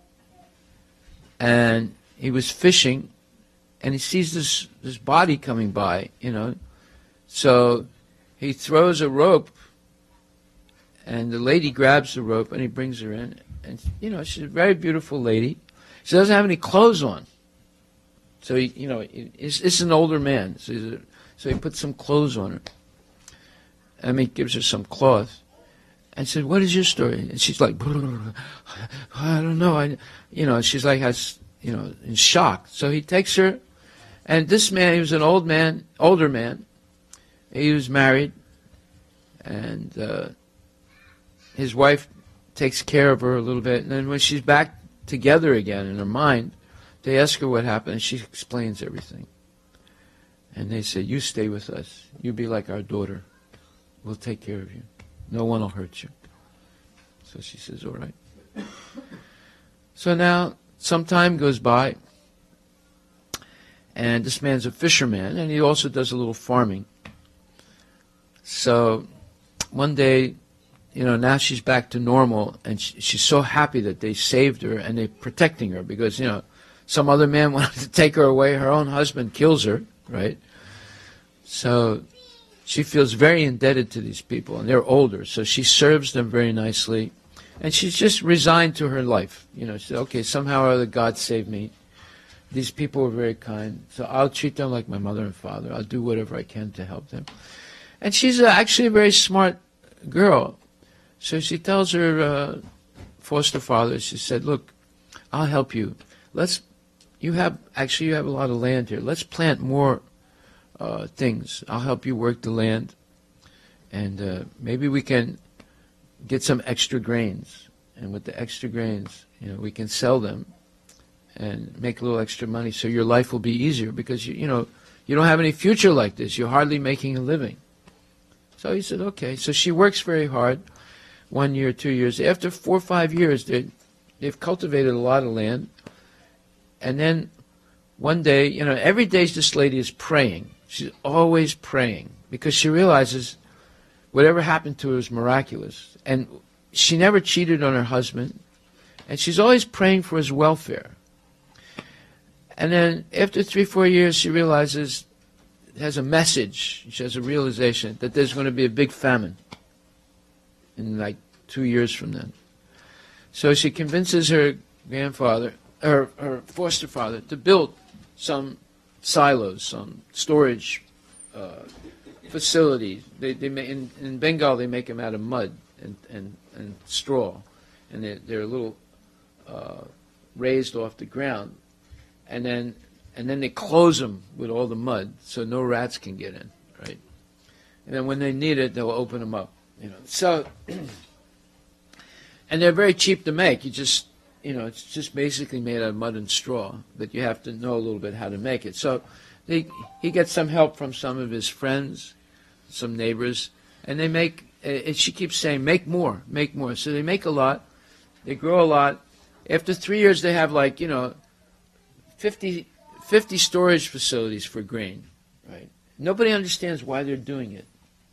and he was fishing, and he sees this body coming by, you know. So he throws a rope, and the lady grabs the rope, and he brings her in. And, you know, she's a very beautiful lady. She doesn't have any clothes on. So, it's an older man. So he puts some clothes on her. I mean, gives her some cloth. And said, what is your story? And she's like, I don't know. She's like, in shock. So he takes her. And this man, he was an older man. He was married. And his wife takes care of her a little bit. And then when she's back together again in her mind, they ask her what happened, and she explains everything. And they say, you stay with us. You be like our daughter. We'll take care of you. No one will hurt you. So she says, all right. So now, some time goes by, and this man's a fisherman, and he also does a little farming. So one day, now she's back to normal, and she's so happy that they saved her and they're protecting her because, some other man wanted to take her away. Her own husband kills her, right? So she feels very indebted to these people, and they're older, so she serves them very nicely. And she's just resigned to her life. She said, okay, somehow or other God saved me. These people were very kind, so I'll treat them like my mother and father. I'll do whatever I can to help them. And she's actually a very smart girl. So she tells her foster father, she said, look, I'll help you. You have a lot of land here. Let's plant more things. I'll help you work the land. And maybe we can get some extra grains. And with the extra grains, we can sell them and make a little extra money so your life will be easier because, you don't have any future like this. You're hardly making a living. So he said, okay. So she works very hard, 1 year, 2 years. After 4 or 5 years, they've cultivated a lot of land. And then one day, every day this lady is praying. She's always praying because she realizes whatever happened to her is miraculous. And she never cheated on her husband. And she's always praying for his welfare. And then after 3 or 4 years, she realizes, has a message, she has a realization that there's going to be a big famine in like 2 years from then. So she convinces her grandfather, her foster father, to build some silos, some storage facilities. In Bengal, they make them out of mud and straw, and they're a little raised off the ground, and then they close them with all the mud so no rats can get in, right? And then when they need it, they'll open them up, So, and they're very cheap to make. It's just basically made out of mud and straw, but you have to know a little bit how to make it. So he gets some help from some of his friends, some neighbors, and they make, and she keeps saying, make more. So they make a lot, they grow a lot. After 3 years, they have 50 storage facilities for grain, right? Nobody understands why they're doing it.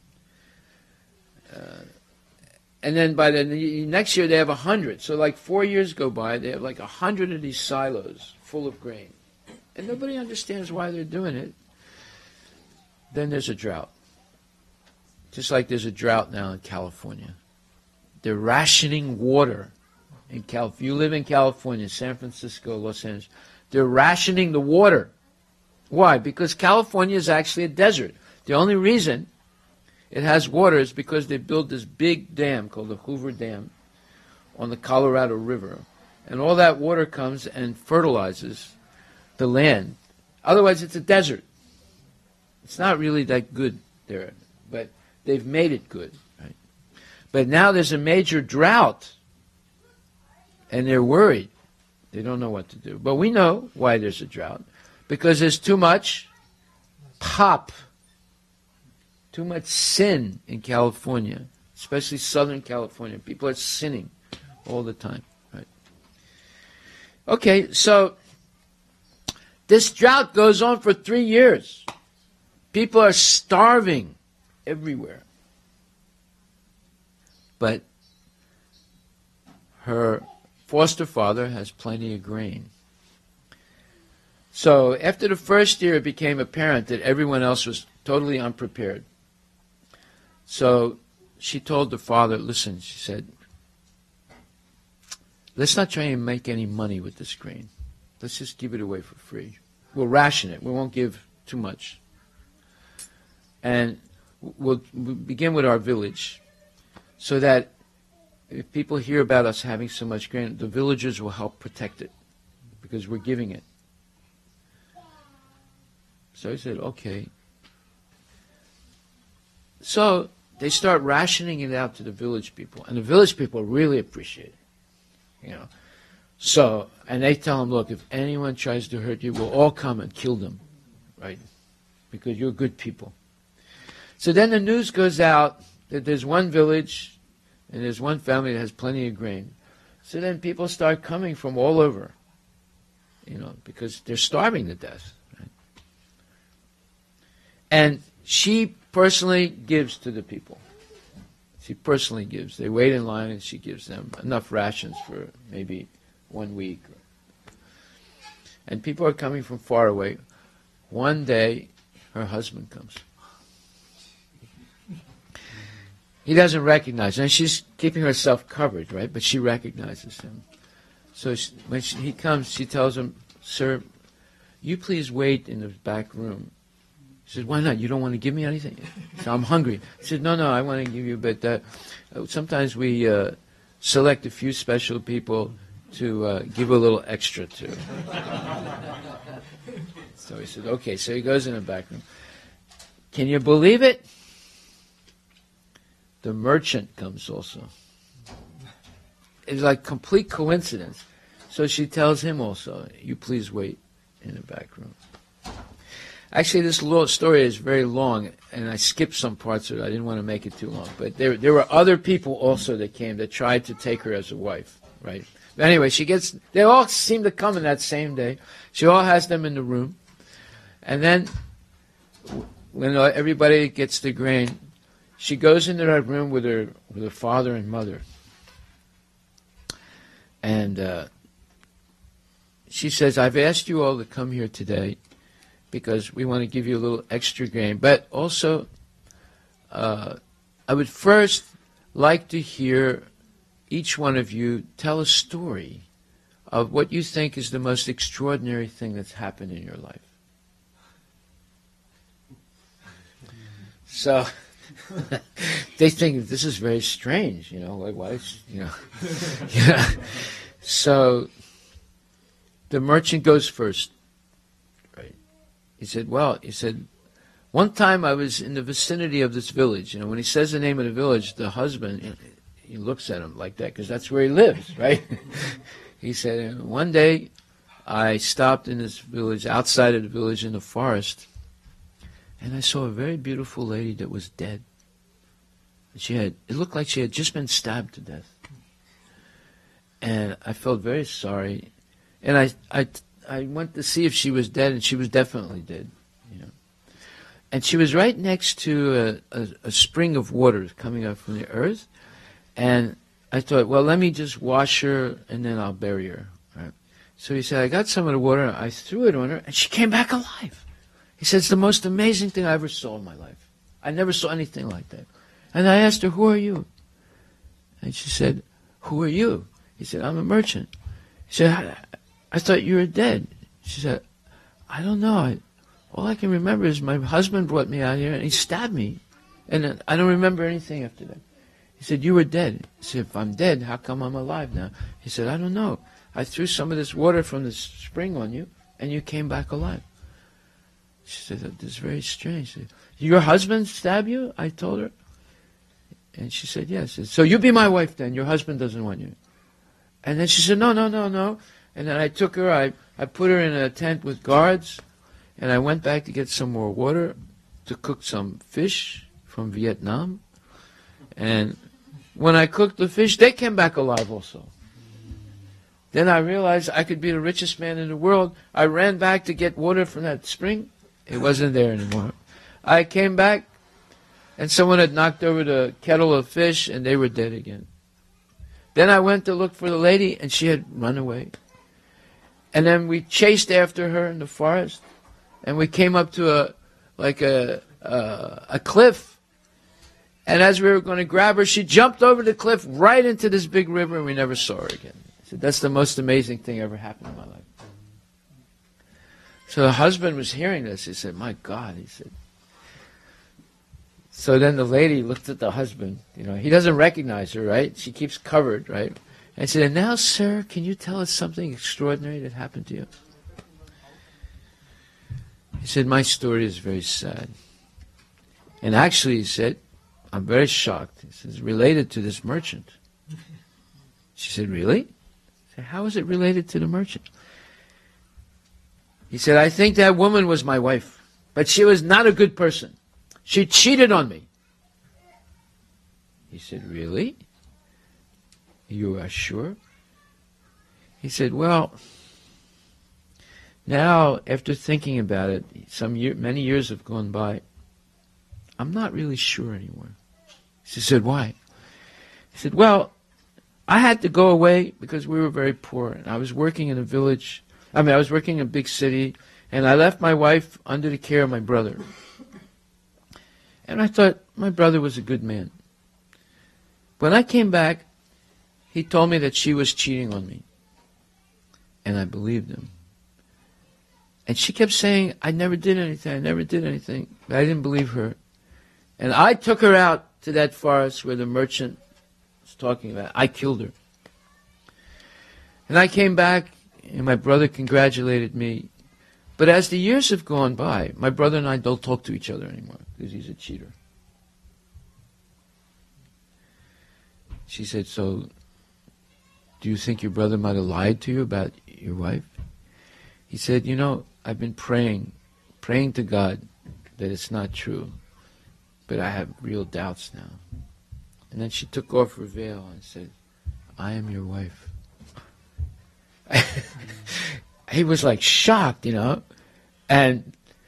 And then by the next year, they have 100. So 4 years go by, they have 100 of these silos full of grain. And nobody understands why they're doing it. Then there's a drought. Just like there's a drought now in California. They're rationing water in California. If you live in California, San Francisco, Los Angeles, they're rationing the water. Why? Because California is actually a desert. The only reason it has water is because they built this big dam called the Hoover Dam on the Colorado River. And all that water comes and fertilizes the land. Otherwise, it's a desert. It's not really that good there, but they've made it good. Right? But now there's a major drought, and they're worried. They don't know what to do. But we know why there's a drought. Because there's too much pop, too much sin in California, especially Southern California. People are sinning all the time. Right? Okay, so this drought goes on for 3 years. People are starving everywhere. But her foster father has plenty of grain. So after the first year, it became apparent that everyone else was totally unprepared. So she told the father, listen, she said, let's not try and make any money with this grain. Let's just give it away for free. We'll ration it. We won't give too much. And we'll begin with our village so that if people hear about us having so much grain, the villagers will help protect it because we're giving it. So he said, okay. So they start rationing it out to the village people, and the village people really appreciate it. So, and they tell him, look, if anyone tries to hurt you, we'll all come and kill them, right? Because you're good people. So then the news goes out that there's one village and there's one family that has plenty of grain. So then people start coming from all over, because they're starving to death. Right? And she personally gives to the people. She personally gives. They wait in line and she gives them enough rations for maybe 1 week. And people are coming from far away. One day, her husband comes. He doesn't recognize her. And she's keeping herself covered, right? But she recognizes him. So when he comes, she tells him, sir, you please wait in the back room. He said, why not? You don't want to give me anything? So I'm hungry. He said, no, I want to give you, but sometimes we select a few special people to give a little extra to. So he said, okay. So he goes in the back room. Can you believe it? The merchant comes also. It's like complete coincidence. So she tells him also, you please wait in the back room. Actually, this little story is very long, and I skipped some parts of it. I didn't want to make it too long. But there were other people also that came that tried to take her as a wife, right? But anyway, they all seem to come in that same day. She all has them in the room. And then when everybody gets the grain, she goes into that room with her father and mother. And she says, I've asked you all to come here today because we want to give you a little extra grain. But also, I would first like to hear each one of you tell a story of what you think is the most extraordinary thing that's happened in your life. So they think this is very strange, like why is, yeah. So the merchant goes first, right? He said, one time I was in the vicinity of this village. When he says the name of the village, the husband, he looks at him like that because that's where he lives, right? He said, one day I stopped in this village, outside of the village in the forest, and I saw a very beautiful lady that was dead. It looked like she had just been stabbed to death. And I felt very sorry. And I went to see if she was dead, and she was definitely dead. And she was right next to a spring of water coming up from the earth. And I thought, well, let me just wash her, and then I'll bury her. Right? So he said, I got some of the water, I threw it on her, and she came back alive. He said, it's the most amazing thing I ever saw in my life. I never saw anything like that. And I asked her, who are you? And she said, who are you? He said, I'm a merchant. He said, I thought you were dead. She said, I don't know. All I can remember is my husband brought me out here and he stabbed me. And I don't remember anything after that. He said, you were dead. He said, if I'm dead, how come I'm alive now? He said, I don't know. I threw some of this water from the spring on you and you came back alive. She said, this is very strange. Said, your husband stabbed you? I told her. And she said, yes. Said, so you be my wife then. Your husband doesn't want you. And then she said, no. And then I took her, I put her in a tent with guards, and I went back to get some more water to cook some fish from Vietnam. And when I cooked the fish, they came back alive also. Then I realized I could be the richest man in the world. I ran back to get water from that spring. It wasn't there anymore. I came back, and someone had knocked over the kettle of fish, and they were dead again. Then I went to look for the lady, and she had run away. And then we chased after her in the forest, and we came up to a cliff. And as we were going to grab her, she jumped over the cliff right into this big river, and we never saw her again. I said, that's the most amazing thing ever happened in my life. So the husband was hearing this. He said, my God, he said. So then the lady looked at the husband. He doesn't recognize her, right? She keeps covered, right? And said, and now, sir, can you tell us something extraordinary that happened to you? He said, my story is very sad. And actually, he said, I'm very shocked. He says, related to this merchant. She said, really? I said, how is it related to the merchant? He said, I think that woman was my wife, but she was not a good person. She cheated on me. He said, really? You are sure? He said, well, now, after thinking about it, many years have gone by, I'm not really sure anymore. She said, why? He said, well, I had to go away because we were very poor. And I was working in a village. I was working in a big city. And I left my wife under the care of my brother. And I thought my brother was a good man. When I came back, he told me that she was cheating on me. And I believed him. And she kept saying, I never did anything. But I didn't believe her. And I took her out to that forest where the merchant was talking about. I killed her. And I came back, and my brother congratulated me. But as the years have gone by, my brother and I don't talk to each other anymore because he's a cheater. She said, so do you think your brother might have lied to you about your wife? He said, I've been praying to God that it's not true, but I have real doubts now. And then she took off her veil and said, I am your wife. He was like shocked, and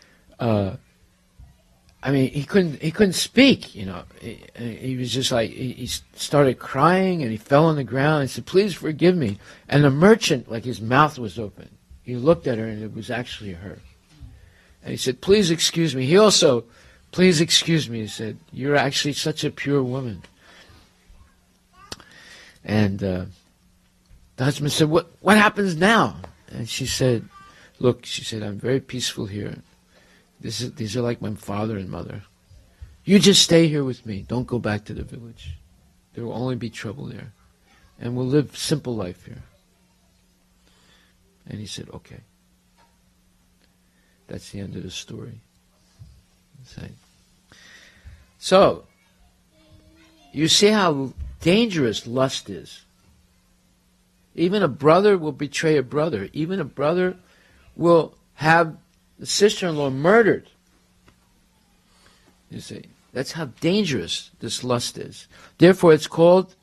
he couldn't speak, He was just like, he started crying and he fell on the ground and said, please forgive me. And the merchant, like his mouth was open. He looked at her and it was actually her. And he said, please excuse me. He also, please excuse me, he said, you're actually such a pure woman. And the husband said, what happens now? And she said, look, I'm very peaceful here. These are like my father and mother. You just stay here with me. Don't go back to the village. There will only be trouble there. And we'll live simple life here. And he said, okay. That's the end of the story. So, you see how dangerous lust is. Even a brother will betray a brother. Even a brother will have the sister-in-law murdered. You see, that's how dangerous this lust is. Therefore, it's called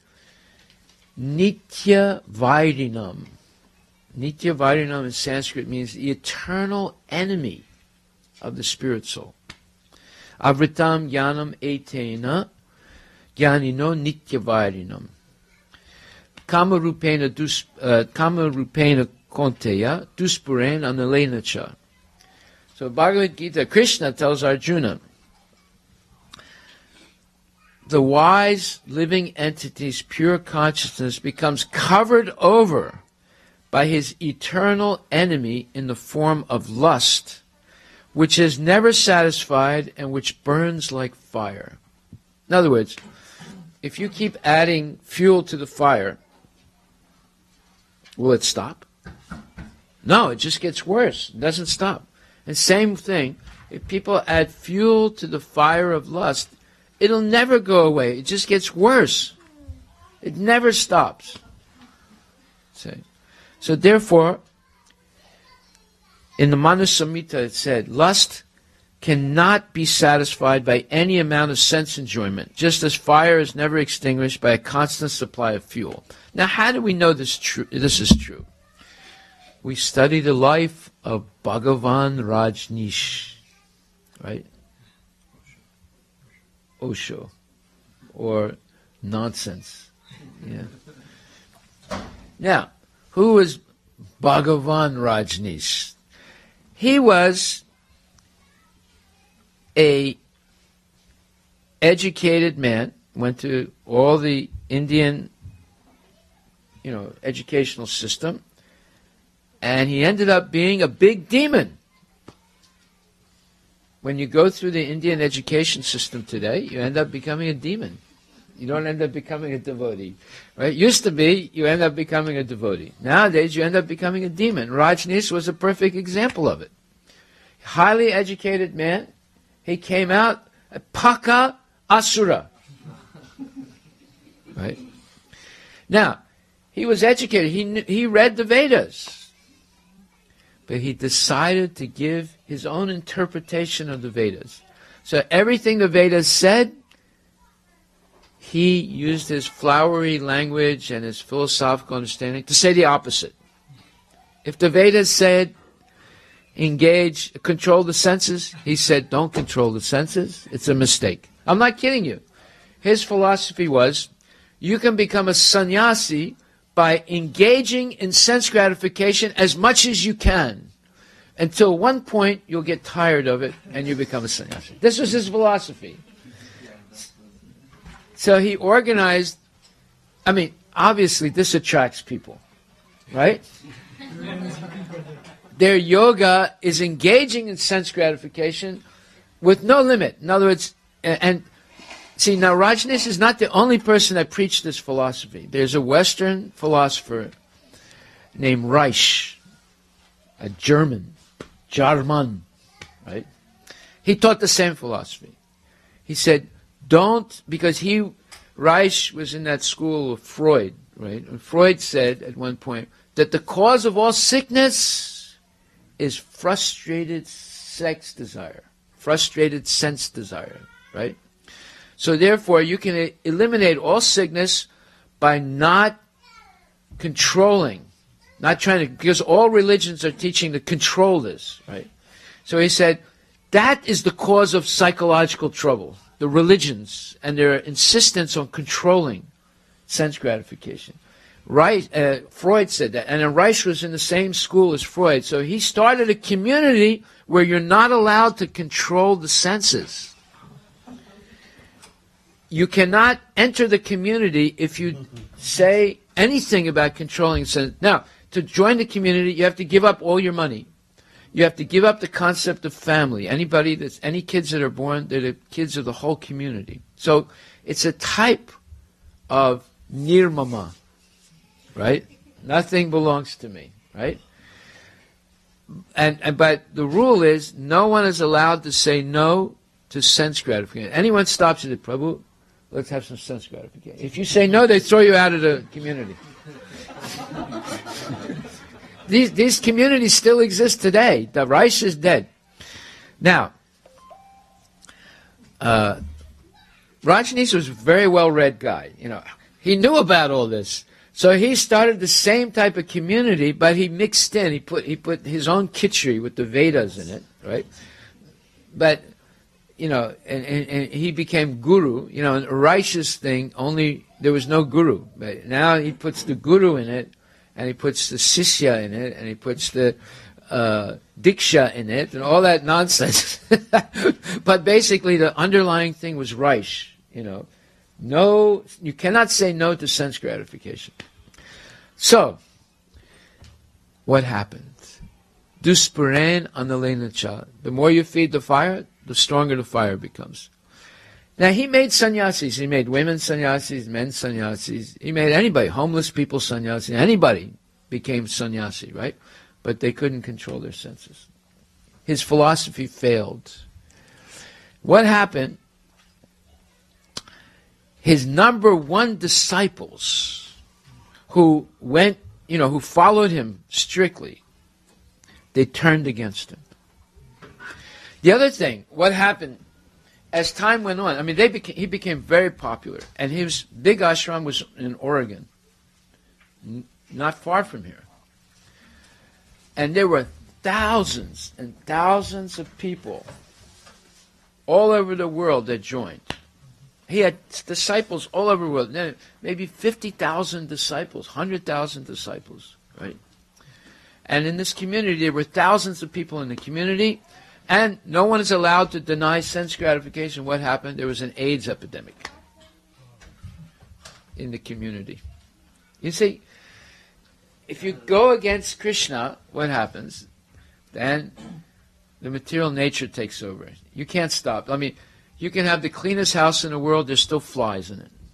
Nitya Vairinam. Nitya Vairinam in Sanskrit means the eternal enemy of the spirit soul. Avritam Jnanam Etena Jnanino Nitya Vairinam. Kama Rupena Konteya Duspuren Analena Cha. So Bhagavad Gita, Krishna tells Arjuna, the wise living entity's pure consciousness becomes covered over by his eternal enemy in the form of lust, which is never satisfied and which burns like fire. In other words, if you keep adding fuel to the fire, will it stop? No, it just gets worse. It doesn't stop. And same thing, if people add fuel to the fire of lust, it'll never go away. It just gets worse. It never stops. So therefore, in the Manu Samhita it said, lust cannot be satisfied by any amount of sense enjoyment, just as fire is never extinguished by a constant supply of fuel. Now, how do we know this is true? We study the life of Bhagavan Rajneesh, right? Osho, or nonsense. Yeah. Now, who was Bhagavan Rajneesh? He was a educated man, went to all the Indian, educational system, and he ended up being a big demon. When you go through the Indian education system today, you end up becoming a demon. You don't end up becoming a devotee. Right? Used to be, you end up becoming a devotee. Nowadays, you end up becoming a demon. Rajneesh was a perfect example of it. Highly educated man. He came out a Paka Asura. Right? Now, He was educated. He read the Vedas. But he decided to give his own interpretation of the Vedas. So everything the Vedas said, he used his flowery language and his philosophical understanding to say the opposite. If the Vedas said, control the senses, he said, don't control the senses. It's a mistake. I'm not kidding you. His philosophy was, you can become a sannyasi by engaging in sense gratification as much as you can. Until one point, you'll get tired of it and you become a sannyasi. This was his philosophy. So he organized, obviously this attracts people, right? Their yoga is engaging in sense gratification with no limit. In other words, and see, now Rajneesh is not the only person that preached this philosophy. There's a Western philosopher named Reich, a German, right? He taught the same philosophy. He said, because Reich was in that school of Freud, right? And Freud said at one point that the cause of all sickness is frustrated sense desire, right? So therefore, you can eliminate all sickness by not controlling, not trying to, because all religions are teaching to control this, right? So he said, that is the cause of psychological trouble, the religions and their insistence on controlling sense gratification. Freud said that, and then Reich was in the same school as Freud, so he started a community where you're not allowed to control the senses. You cannot enter the community if you say anything about controlling senses. Now, to join the community, you have to give up all your money. You have to give up the concept of family. Any kids that are born, they're the kids of the whole community. So it's a type of nirmama, right? Nothing belongs to me, right? But the rule is no one is allowed to say no to sense gratification. Anyone stops you, Prabhu, let's have some sense gratification. If you say no, they throw you out of the community. These communities still exist today. The Reich is dead. Now, Rajneesh was a very well-read guy. He knew about all this. So he started the same type of community, but he mixed in. He put his own kitchery with the Vedas in it, right? But and he became guru. And Reich's thing there was no guru. But now he puts the guru in it, and he puts the sishya in it, and he puts the diksha in it, and all that nonsense. But basically, the underlying thing was Reich. No, you cannot say no to sense gratification. So, what happened? Duspuren analenacha. The more you feed the fire, the stronger the fire becomes. Now, he made sannyasis. He made women sannyasis, men sannyasis. He made anybody, homeless people sannyasis. Anybody became sannyasi, right? But they couldn't control their senses. His philosophy failed. What happened? His number one disciples who who followed him strictly, they turned against him. The other thing, what happened, as time went on, he became very popular, and his big ashram was in Oregon, not far from here. And there were thousands and thousands of people all over the world that joined. He had disciples all over the world, maybe 50,000 disciples, 100,000 disciples, right? And in this community, there were thousands of people in the community, and no one is allowed to deny sense gratification. What happened? There was an AIDS epidemic in the community. You see, if you go against Krishna, what happens? Then the material nature takes over. You can't stop. You can have the cleanest house in the world, there's still flies in it.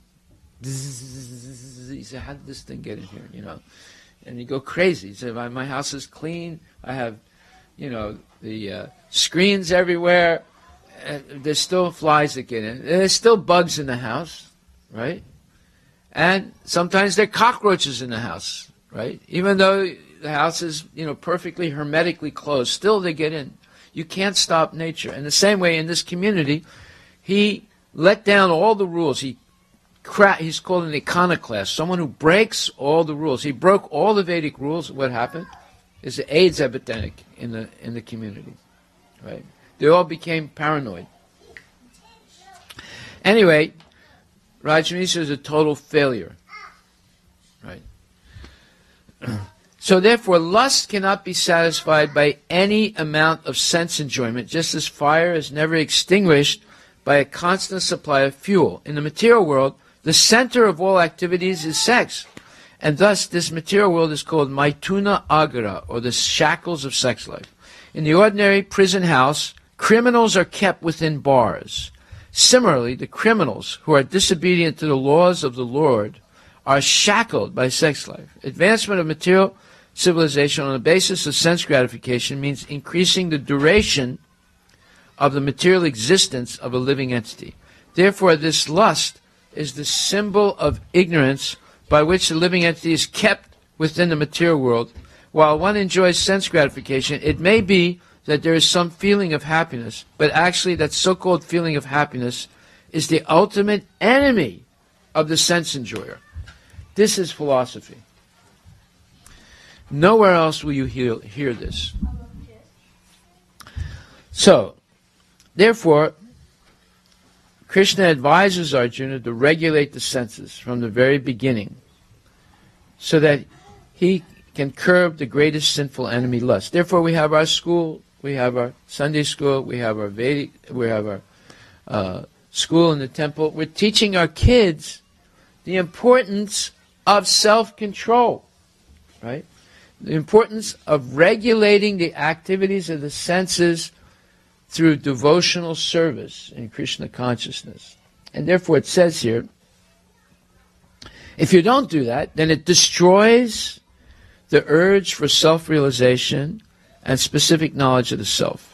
You say, how did this thing get in here? And you go crazy. You say, my house is clean. I have, the screens everywhere. There's still flies that get in. There's still bugs in the house, right? And sometimes there are cockroaches in the house, right? Even though the house is, perfectly hermetically closed, still they get in. You can't stop nature. In the same way, in this community, he let down all the rules. He's called an iconoclast, someone who breaks all the rules. He broke all the Vedic rules. What happened is an AIDS epidemic in the community, right? They all became paranoid. Anyway, Rajneesh is a total failure, right? So therefore, lust cannot be satisfied by any amount of sense enjoyment, just as fire is never extinguished by a constant supply of fuel. In the material world, the center of all activities is sex, and thus this material world is called Maituna Agara, or the shackles of sex life. In the ordinary prison house, criminals are kept within bars. Similarly, the criminals who are disobedient to the laws of the Lord are shackled by sex life. Advancement of material civilization on the basis of sense gratification means increasing the duration of the material existence of a living entity. Therefore, this lust is the symbol of ignorance by which the living entity is kept within the material world. While one enjoys sense gratification, it may be that there is some feeling of happiness, but actually that so-called feeling of happiness is the ultimate enemy of the sense enjoyer. This is philosophy. Nowhere else will you hear this. So, therefore, Krishna advises Arjuna to regulate the senses from the very beginning so that he can curb the greatest sinful enemy, lust. Therefore, we have our school, we have our Sunday school, we have our Vedic, we have our school in the temple. We're teaching our kids the importance of self-control, right? The importance of regulating the activities of the senses through devotional service in Krishna consciousness. And therefore it says here, if you don't do that, then it destroys the urge for self-realization and specific knowledge of the self.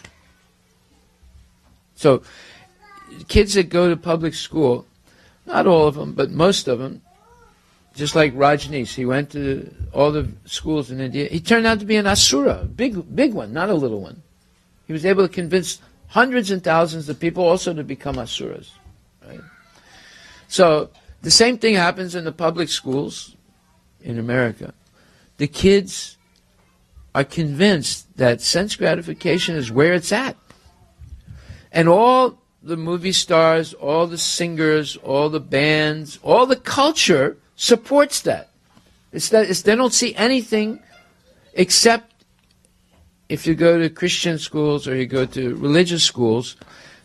So, kids that go to public school, not all of them, but most of them, just like Rajneesh, he went to all the schools in India. He turned out to be an asura, a big one, not a little one. He was able to convince hundreds and thousands of people also to become asuras. Right? So the same thing happens in the public schools in America. The kids are convinced that sense gratification is where it's at. And all the movie stars, all the singers, all the bands, all the culture supports that. They don't see anything except if you go to Christian schools or you go to religious schools,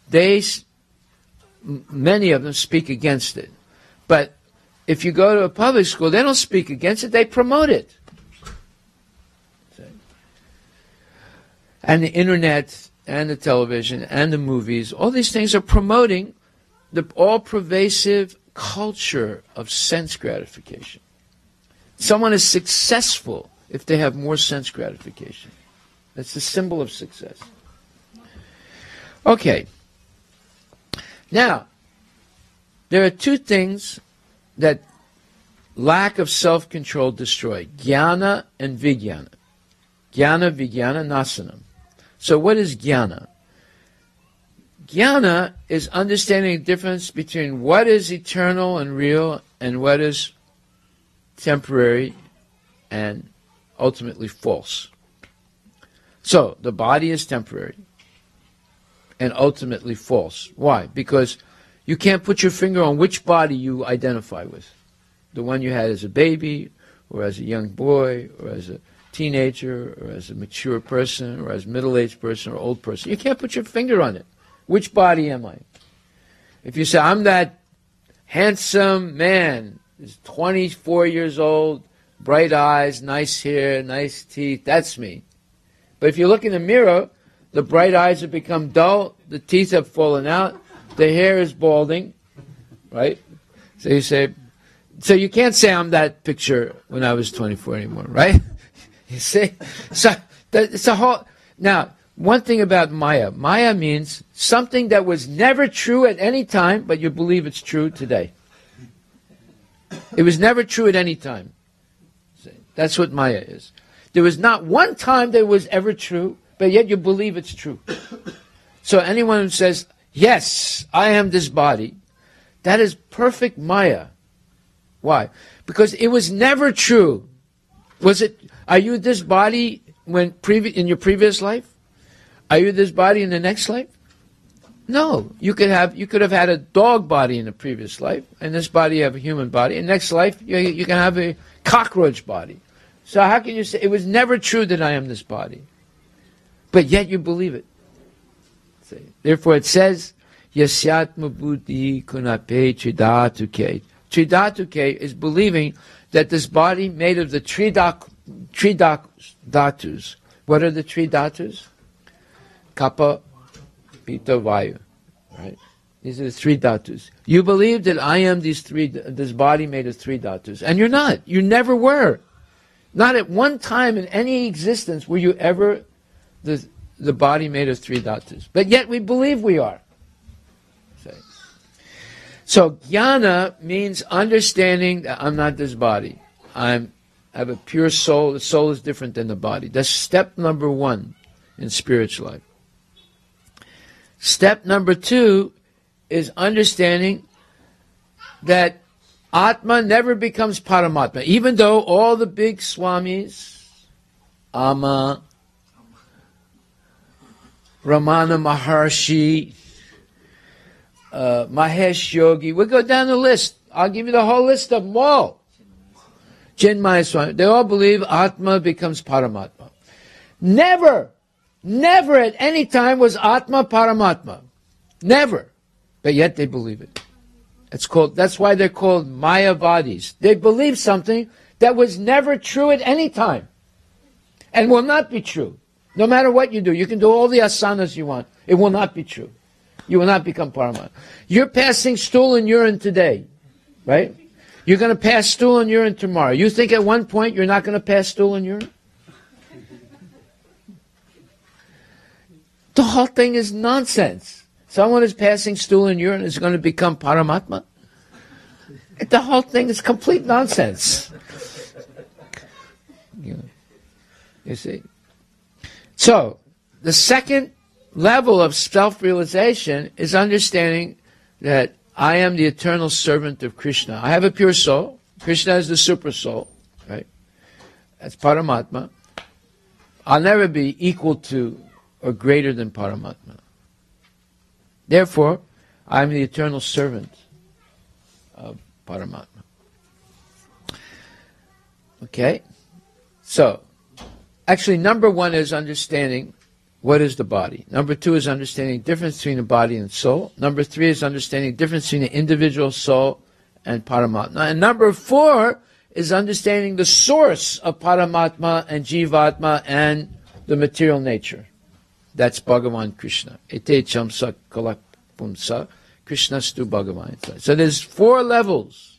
many of them speak against it. But if you go to a public school, they don't speak against it, they promote it. And the internet and the television and the movies, all these things are promoting the all-pervasive culture of sense gratification. Someone is successful if they have more sense gratification. That's the symbol of success. Okay. Now, there are two things that lack of self-control destroy. Jnana and Vijnana. Jnana, Vijnana, Nasanam. So what is jnana? Jnana is understanding the difference between what is eternal and real and what is temporary and ultimately false. So, the body is temporary and ultimately false. Why? Because you can't put your finger on which body you identify with. The one you had as a baby, or as a young boy, or as a teenager, or as a mature person, or as a middle-aged person, or old person. You can't put your finger on it. Which body am I? If you say, I'm that handsome man, is 24 years old, bright eyes, nice hair, nice teeth, that's me. But if you look in the mirror, the bright eyes have become dull, the teeth have fallen out, the hair is balding, right? So you say, so you can't say I'm that picture when I was 24 anymore, right? You see? So it's a whole... Now, one thing about Maya. Maya means something that was never true at any time, but you believe it's true today. It was never true at any time. See, that's what Maya is. There was not one time that it was ever true, but yet you believe it's true. So anyone who says, yes, I am this body, that is perfect Maya. Why? Because it was never true. Was it? Are you this body in your previous life? Are you this body in the next life? No. You could have had a dog body in the previous life, and this body you have a human body. In the next life, you can have a cockroach body. So how can you say it was never true that I am this body? But yet you believe it. See? Therefore it says, Yasyatma buddhi kunape tridatuke. Tridatuke is believing that this body made of the three dhatus. What are the three dhatus? Kapha, Pitta, Vayu. Right? These are the three dhatus. You believe that I am this body made of three dhatus. And you're not. You never were. Not at one time in any existence were you ever the body made of three dhatus. But yet we believe we are. So jnana means understanding that I'm not this body. I have a pure soul. The soul is different than the body. That's step number 1 in spiritual life. Step number 2 is understanding that Atma never becomes Paramatma. Even though all the big Swamis, Amma, Ramana Maharshi, Mahesh Yogi, we'll go down the list. I'll give you the whole list of them all. Chinmaya Swami, they all believe Atma becomes Paramatma. Never at any time was Atma Paramatma. Never. But yet they believe it. That's why they're called Mayavadis. They believe something that was never true at any time. And will not be true. No matter what you do. You can do all the asanas you want. It will not be true. You will not become Paramatma. You're passing stool and urine today. Right? You're going to pass stool and urine tomorrow. You think at one point you're not going to pass stool and urine? The whole thing is nonsense. Someone is passing stool and urine is going to become Paramatma. The whole thing is complete nonsense. You see? So, the second level of self-realization is understanding that I am the eternal servant of Krishna. I have a pure soul. Krishna is the super soul. Right? That's Paramatma. I'll never be equal to or greater than Paramatma. Therefore, I am the eternal servant of Paramatma. Okay? So, actually, number 1 is understanding what is the body. Number 2 is understanding the difference between the body and soul. Number 3 is understanding the difference between the individual soul and Paramatma. And number 4 is understanding the source of Paramatma and Jivatma and the material nature. That's Bhagavan Krishna. Ete chamsa kalapumsa Krishna stu Bhagavan. So there's 4 levels.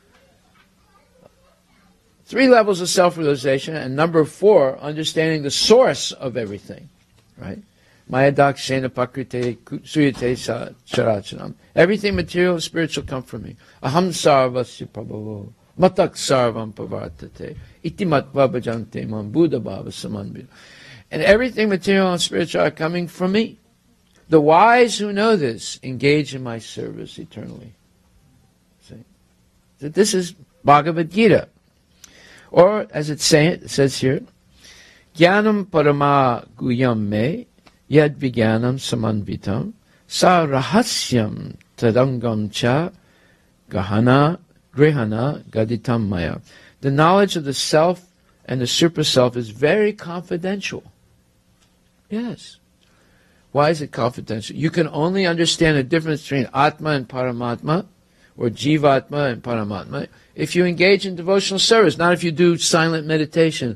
3 levels of self-realization, and number 4, understanding the source of everything. Right? Maya dakshena pakrite suyate charachanam. Everything material and spiritual come from me. Aham sarvasya prabhavo matak sarvam pavartate iti matva bhajante mam buddha bhava samanvita. And everything material and spiritual are coming from me. The wise who know this engage in my service eternally. See? So this is Bhagavad Gita. Or, as it says here, Jnanam parama guyam me yad vijnanam samanvitam sa rahasyam tadangam cha grihana gaditam maya. The knowledge of the self and the super self is very confidential. Yes. Why is it confidential? You can only understand the difference between Atma and Paramatma, or Jivatma and Paramatma, if you engage in devotional service, not if you do silent meditation.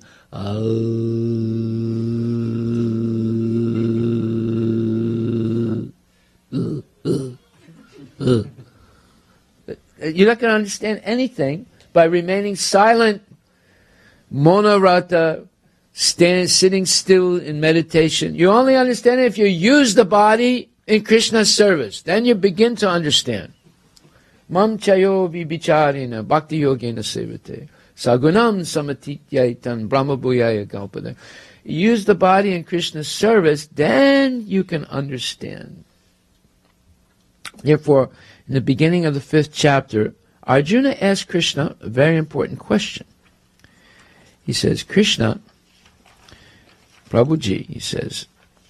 You're not going to understand anything by remaining silent, monarata, sitting still in meditation. You only understand it if you use the body in Krishna's service. Then you begin to understand. Mam chayo vibicharina bhakti yogena sevate. Sagunam samatityaitan brahma bhuyaya kalpada. Use the body in Krishna's service, then you can understand. Therefore, in the beginning of the 5th chapter, Arjuna asked Krishna a very important question. He says, Krishna, Prabhuji, he says,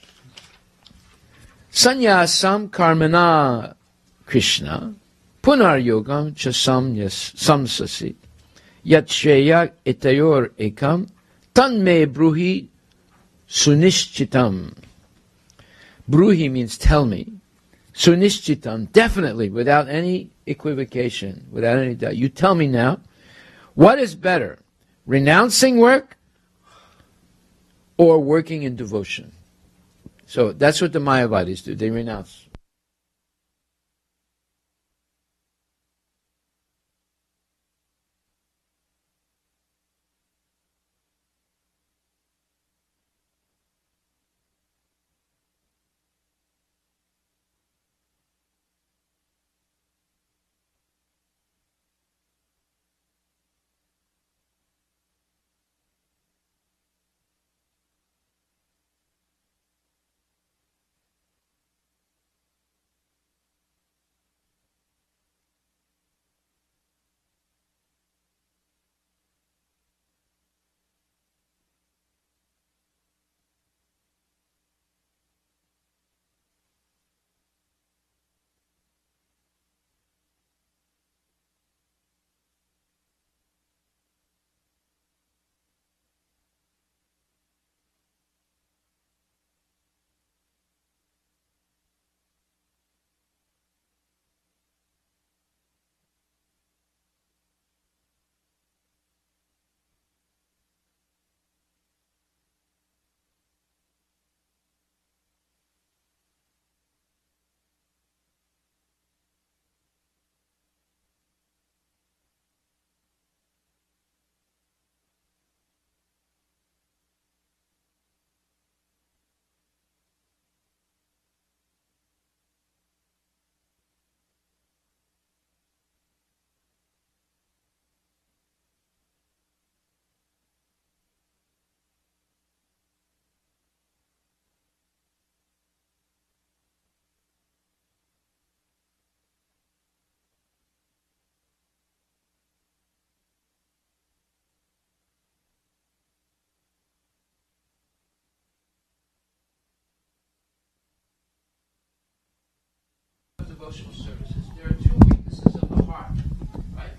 Sanyasam karmana Krishna, punar yogam cha samsasi, yat shreya etayor ekam, tanme bruhi sunishchitam. Bruhi means tell me. Sunishchitam, definitely, without any equivocation, without any doubt. You tell me now, what is better, renouncing work or working in devotion? So that's what the Mayavadis do. They renounce. Devotional services. There are two weaknesses of the heart, right?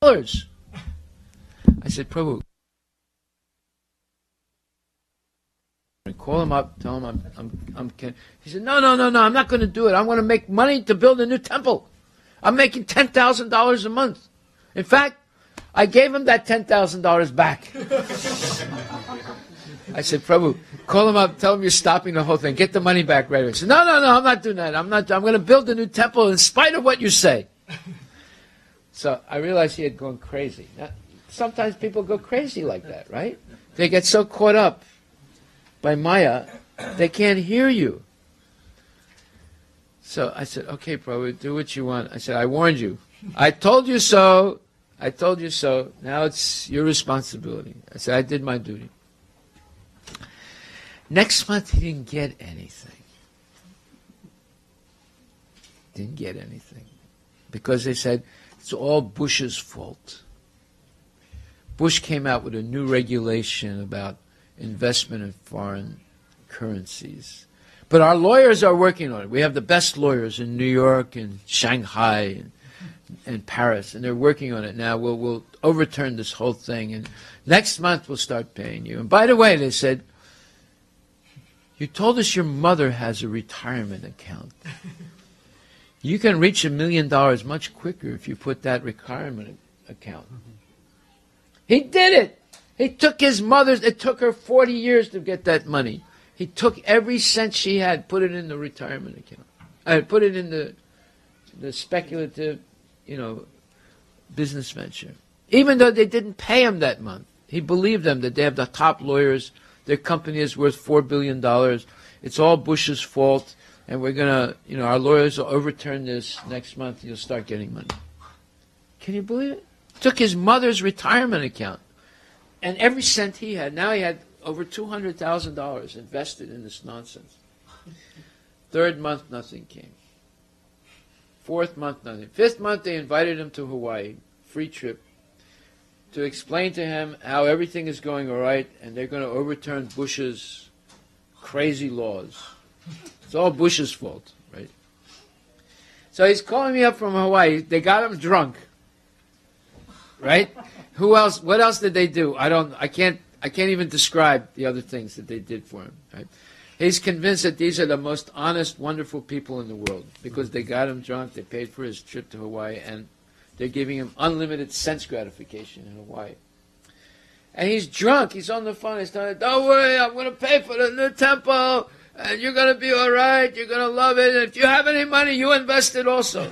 Templars. I said, Prabhu, call him up, tell him I'm he said, no, I'm not going to do it. I want to make money to build a new temple. I'm making $10,000 a month. In fact, I gave him that $10,000 back. I said, Prabhu, call him up, tell him you're stopping the whole thing. Get the money back right away. He said, no, I'm not doing that. I'm going to build a new temple in spite of what you say. So I realized he had gone crazy. Now, sometimes people go crazy like that, right? They get so caught up by Maya, they can't hear you. So I said, okay, Prabhu, do what you want. I said, I warned you. I told you so. I told you so. Now it's your responsibility. I said, I did my duty. Next month, he didn't get anything. Didn't get anything. Because they said, it's all Bush's fault. Bush came out with a new regulation about investment in foreign currencies. But our lawyers are working on it. We have the best lawyers in New York and Shanghai and Paris, and they're working on it now. We'll overturn this whole thing, and next month we'll start paying you. And by the way, they said, you told us your mother has a retirement account. You can reach $1 million much quicker if you put that retirement account. He did it. He took his mother's, it took her 40 years to get that money. He took every cent she had, put it in the retirement account. Put it in the speculative, business venture. Even though they didn't pay him that month. He believed them that they have the top lawyers. Their company is worth $4 billion. It's all Bush's fault. And we're going to, our lawyers will overturn this next month. You'll start getting money. Can you believe it? Took his mother's retirement account. And every cent he had, now he had over $200,000 invested in this nonsense. Third month, nothing came. Fourth month, nothing. Fifth month, they invited him to Hawaii, free trip, to explain to him how everything is going all right, and they're going to overturn Bush's crazy laws. It's all Bush's fault, right? So he's calling me up from Hawaii. They got him drunk, right? Who else? What else did they do? I can't even describe the other things that they did for him, right? He's convinced that these are the most honest, wonderful people in the world because they got him drunk, they paid for his trip to Hawaii, and they're giving him unlimited sense gratification in Hawaii. And he's drunk. He's on the phone. He's telling, don't worry, I'm going to pay for the new temple, and you're going to be all right. You're going to love it. And if you have any money, you invest it also.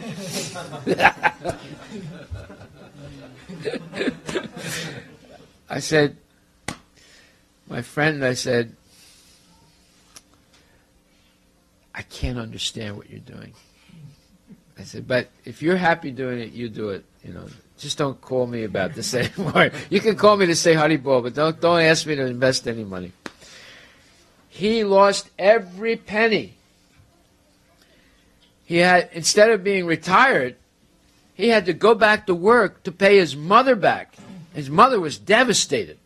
I said, my friend, I said, I can't understand what you're doing. I said, but if you're happy doing it, you do it. Just don't call me about this anymore. You can call me to say Haribol, but don't ask me to invest any money. He lost every penny. He had, instead of being retired, he had to go back to work to pay his mother back. His mother was devastated.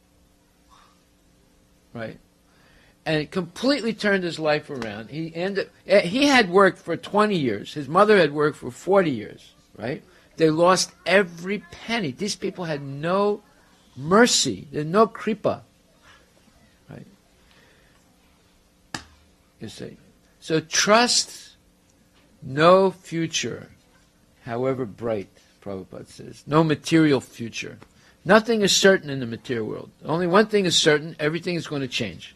Right? And it completely turned his life around. He had worked for 20 years. His mother had worked for 40 years, right? They lost every penny. These people had no mercy. There's no kripa, right? You see. So trust no future, however bright, Prabhupada says. No material future. Nothing is certain in the material world. Only one thing is certain. Everything is going to change.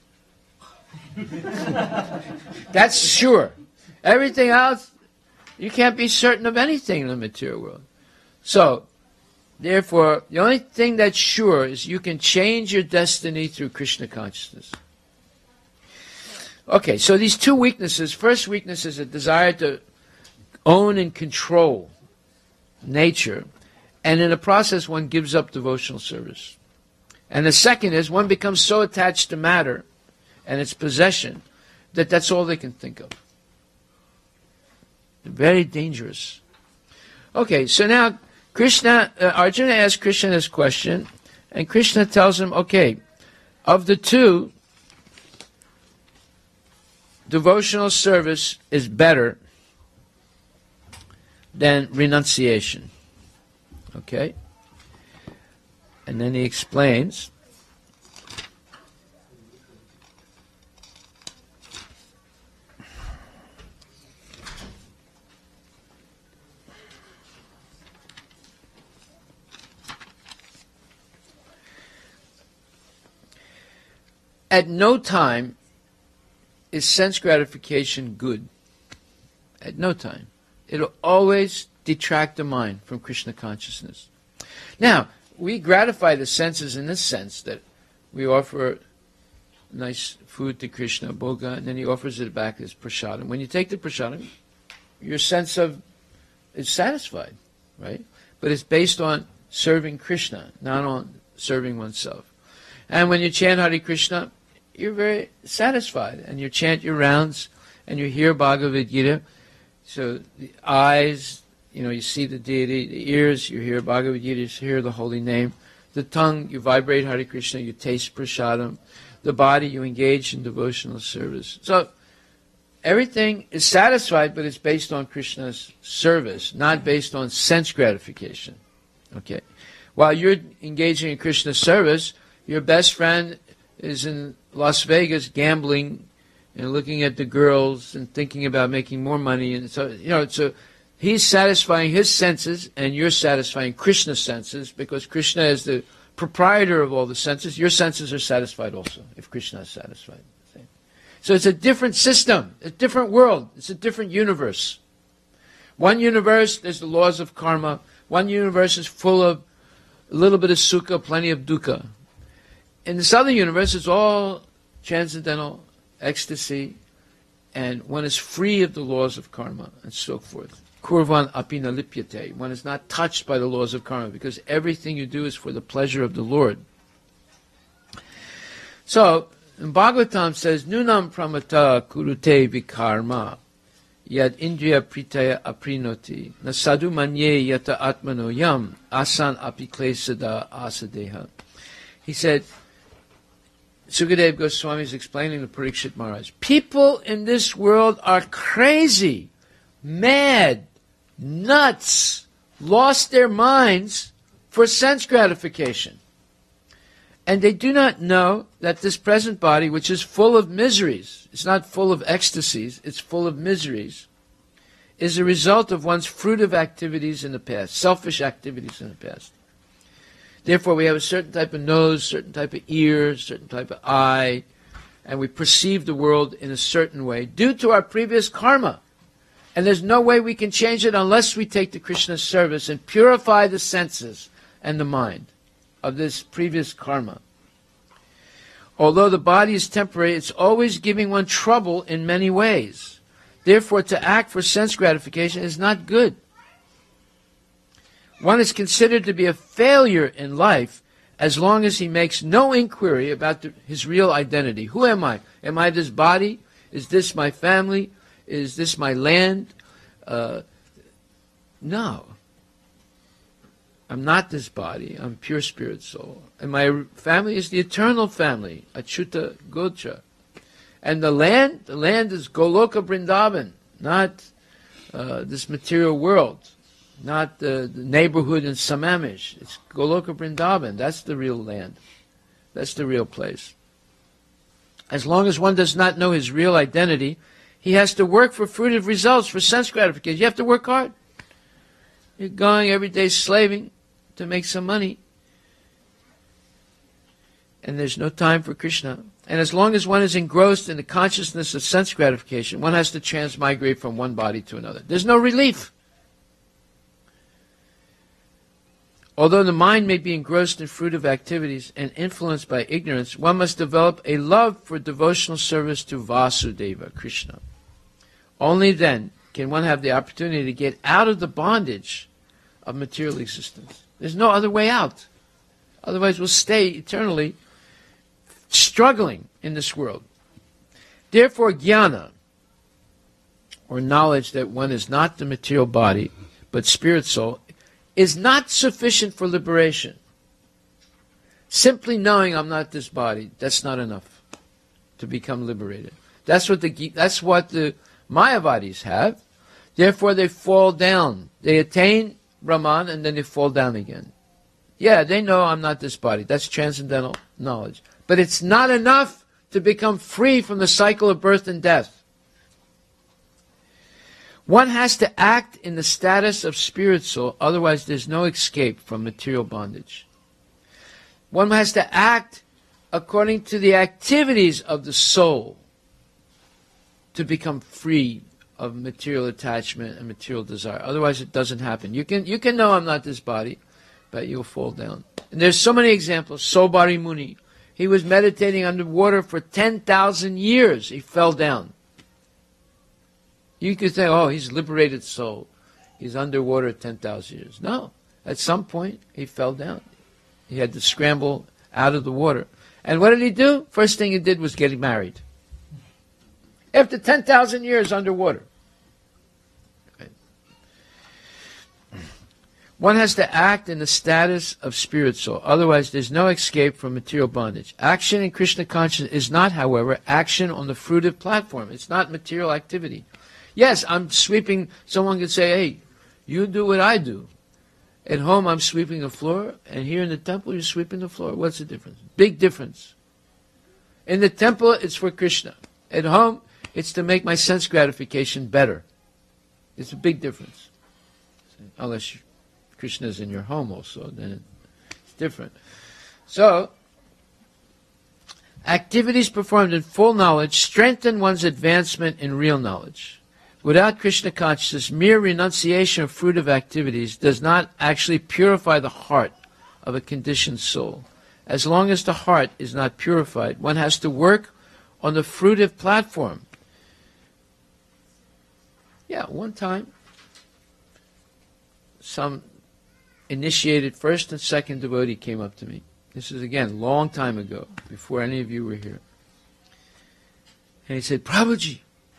That's sure. Everything else, you can't be certain of anything in the material world. So, therefore, the only thing that's sure is you can change your destiny through Krishna consciousness. Okay, so these two weaknesses. First weakness is a desire to own and control nature, and in the process one gives up devotional service. And the second is one becomes so attached to matter and its possession that that's all they can think of. Very dangerous. Okay, so now Arjuna asks Krishna this question, and Krishna tells him, okay, of the two, devotional service is better than renunciation. Okay? And then he explains, at no time is sense gratification good. At no time. It'll always detract the mind from Krishna consciousness. Now, we gratify the senses in this sense that we offer nice food to Krishna, bhoga, and then he offers it back as prasadam. When you take the prasadam, your sense of is satisfied, right? But it's based on serving Krishna, not on serving oneself. And when you chant Hare Krishna, you're very satisfied, and you chant your rounds, and you hear Bhagavad Gita. So the eyes, you see the deity. The ears, you hear Bhagavad Gita, you hear the holy name. The tongue, you vibrate Hare Krishna, you taste prasadam. The body, you engage in devotional service. So everything is satisfied, but it's based on Krishna's service, not based on sense gratification. Okay. While you're engaging in Krishna's service, your best friend is in Las Vegas gambling and looking at the girls and thinking about making more money. And so, so he's satisfying his senses and you're satisfying Krishna's senses, because Krishna is the proprietor of all the senses. Your senses are satisfied also if Krishna is satisfied. So it's a different system, a different world. It's a different universe. One universe, there's the laws of karma. One universe is full of a little bit of sukha, plenty of dukkha. In this other universe, it's all transcendental ecstasy, and one is free of the laws of karma and so forth. Kurvan apina lipyate. One is not touched by the laws of karma, because everything you do is for the pleasure of the Lord. So, in Bhagavatam says, Nunam pramata kurute vikarma yad indriya pritaya aprinoti nasadu manye yata atmano yam asan apiklesada asadeha. He said, Sukadeva Goswami is explaining to Parikshit Maharaj, people in this world are crazy, mad, nuts, lost their minds for sense gratification. And they do not know that this present body, which is full of miseries, it's not full of ecstasies, it's full of miseries, is a result of one's fruitive activities in the past, selfish activities in the past. Therefore, we have a certain type of nose, certain type of ear, certain type of eye, and we perceive the world in a certain way due to our previous karma. And there's no way we can change it unless we take to Krishna's service and purify the senses and the mind of this previous karma. Although the body is temporary, it's always giving one trouble in many ways. Therefore, to act for sense gratification is not good. One is considered to be a failure in life as long as he makes no inquiry about his real identity. Who am I? Am I this body? Is this my family? Is this my land? No. I'm not this body. I'm pure spirit soul. And my family is the eternal family, Achyuta Gotra. And the land is Goloka Vrindavan, not this material world. Not the neighborhood in Samamish. It's Goloka Vrindavan. That's the real land. That's the real place. As long as one does not know his real identity, he has to work for fruitive results, for sense gratification. You have to work hard. You're going every day slaving to make some money. And there's no time for Krishna. And as long as one is engrossed in the consciousness of sense gratification, one has to transmigrate from one body to another. There's no relief. Although the mind may be engrossed in fruitive activities and influenced by ignorance, one must develop a love for devotional service to Vasudeva, Krishna. Only then can one have the opportunity to get out of the bondage of material existence. There's no other way out. Otherwise we'll stay eternally struggling in this world. Therefore, jnana, or knowledge that one is not the material body, but spirit soul, is not sufficient for liberation. Simply knowing I'm not this body, that's not enough to become liberated. That's what the Mayavadis have. Therefore they fall down. They attain Brahman and then they fall down again. Yeah, they know I'm not this body. That's transcendental knowledge. But it's not enough to become free from the cycle of birth and death. One has to act in the status of spirit soul, otherwise there's no escape from material bondage. One has to act according to the activities of the soul to become free of material attachment and material desire. Otherwise it doesn't happen. You can know I'm not this body, but you'll fall down. And there's so many examples. Sobari Muni, he was meditating underwater for 10,000 years. He fell down. You could think, oh, he's liberated soul. He's underwater 10,000 years. No. At some point, he fell down. He had to scramble out of the water. And what did he do? First thing he did was get married. After 10,000 years underwater. One has to act in the status of spirit soul. Otherwise, there's no escape from material bondage. Action in Krishna consciousness is not, however, action on the fruitive platform. It's not material activity. Yes, I'm sweeping. Someone could say, hey, you do what I do. At home, I'm sweeping the floor, and here in the temple, you're sweeping the floor. What's the difference? Big difference. In the temple, it's for Krishna. At home, it's to make my sense gratification better. It's a big difference. Unless Krishna's in your home also, then it's different. So, activities performed in full knowledge strengthen one's advancement in real knowledge. Without Krishna consciousness, mere renunciation of fruitive activities does not actually purify the heart of a conditioned soul. As long as the heart is not purified, one has to work on the fruitive platform. Yeah, one time, some initiated first and second devotee came up to me. This is, again, long time ago, before any of you were here. And he said, Prabhuji,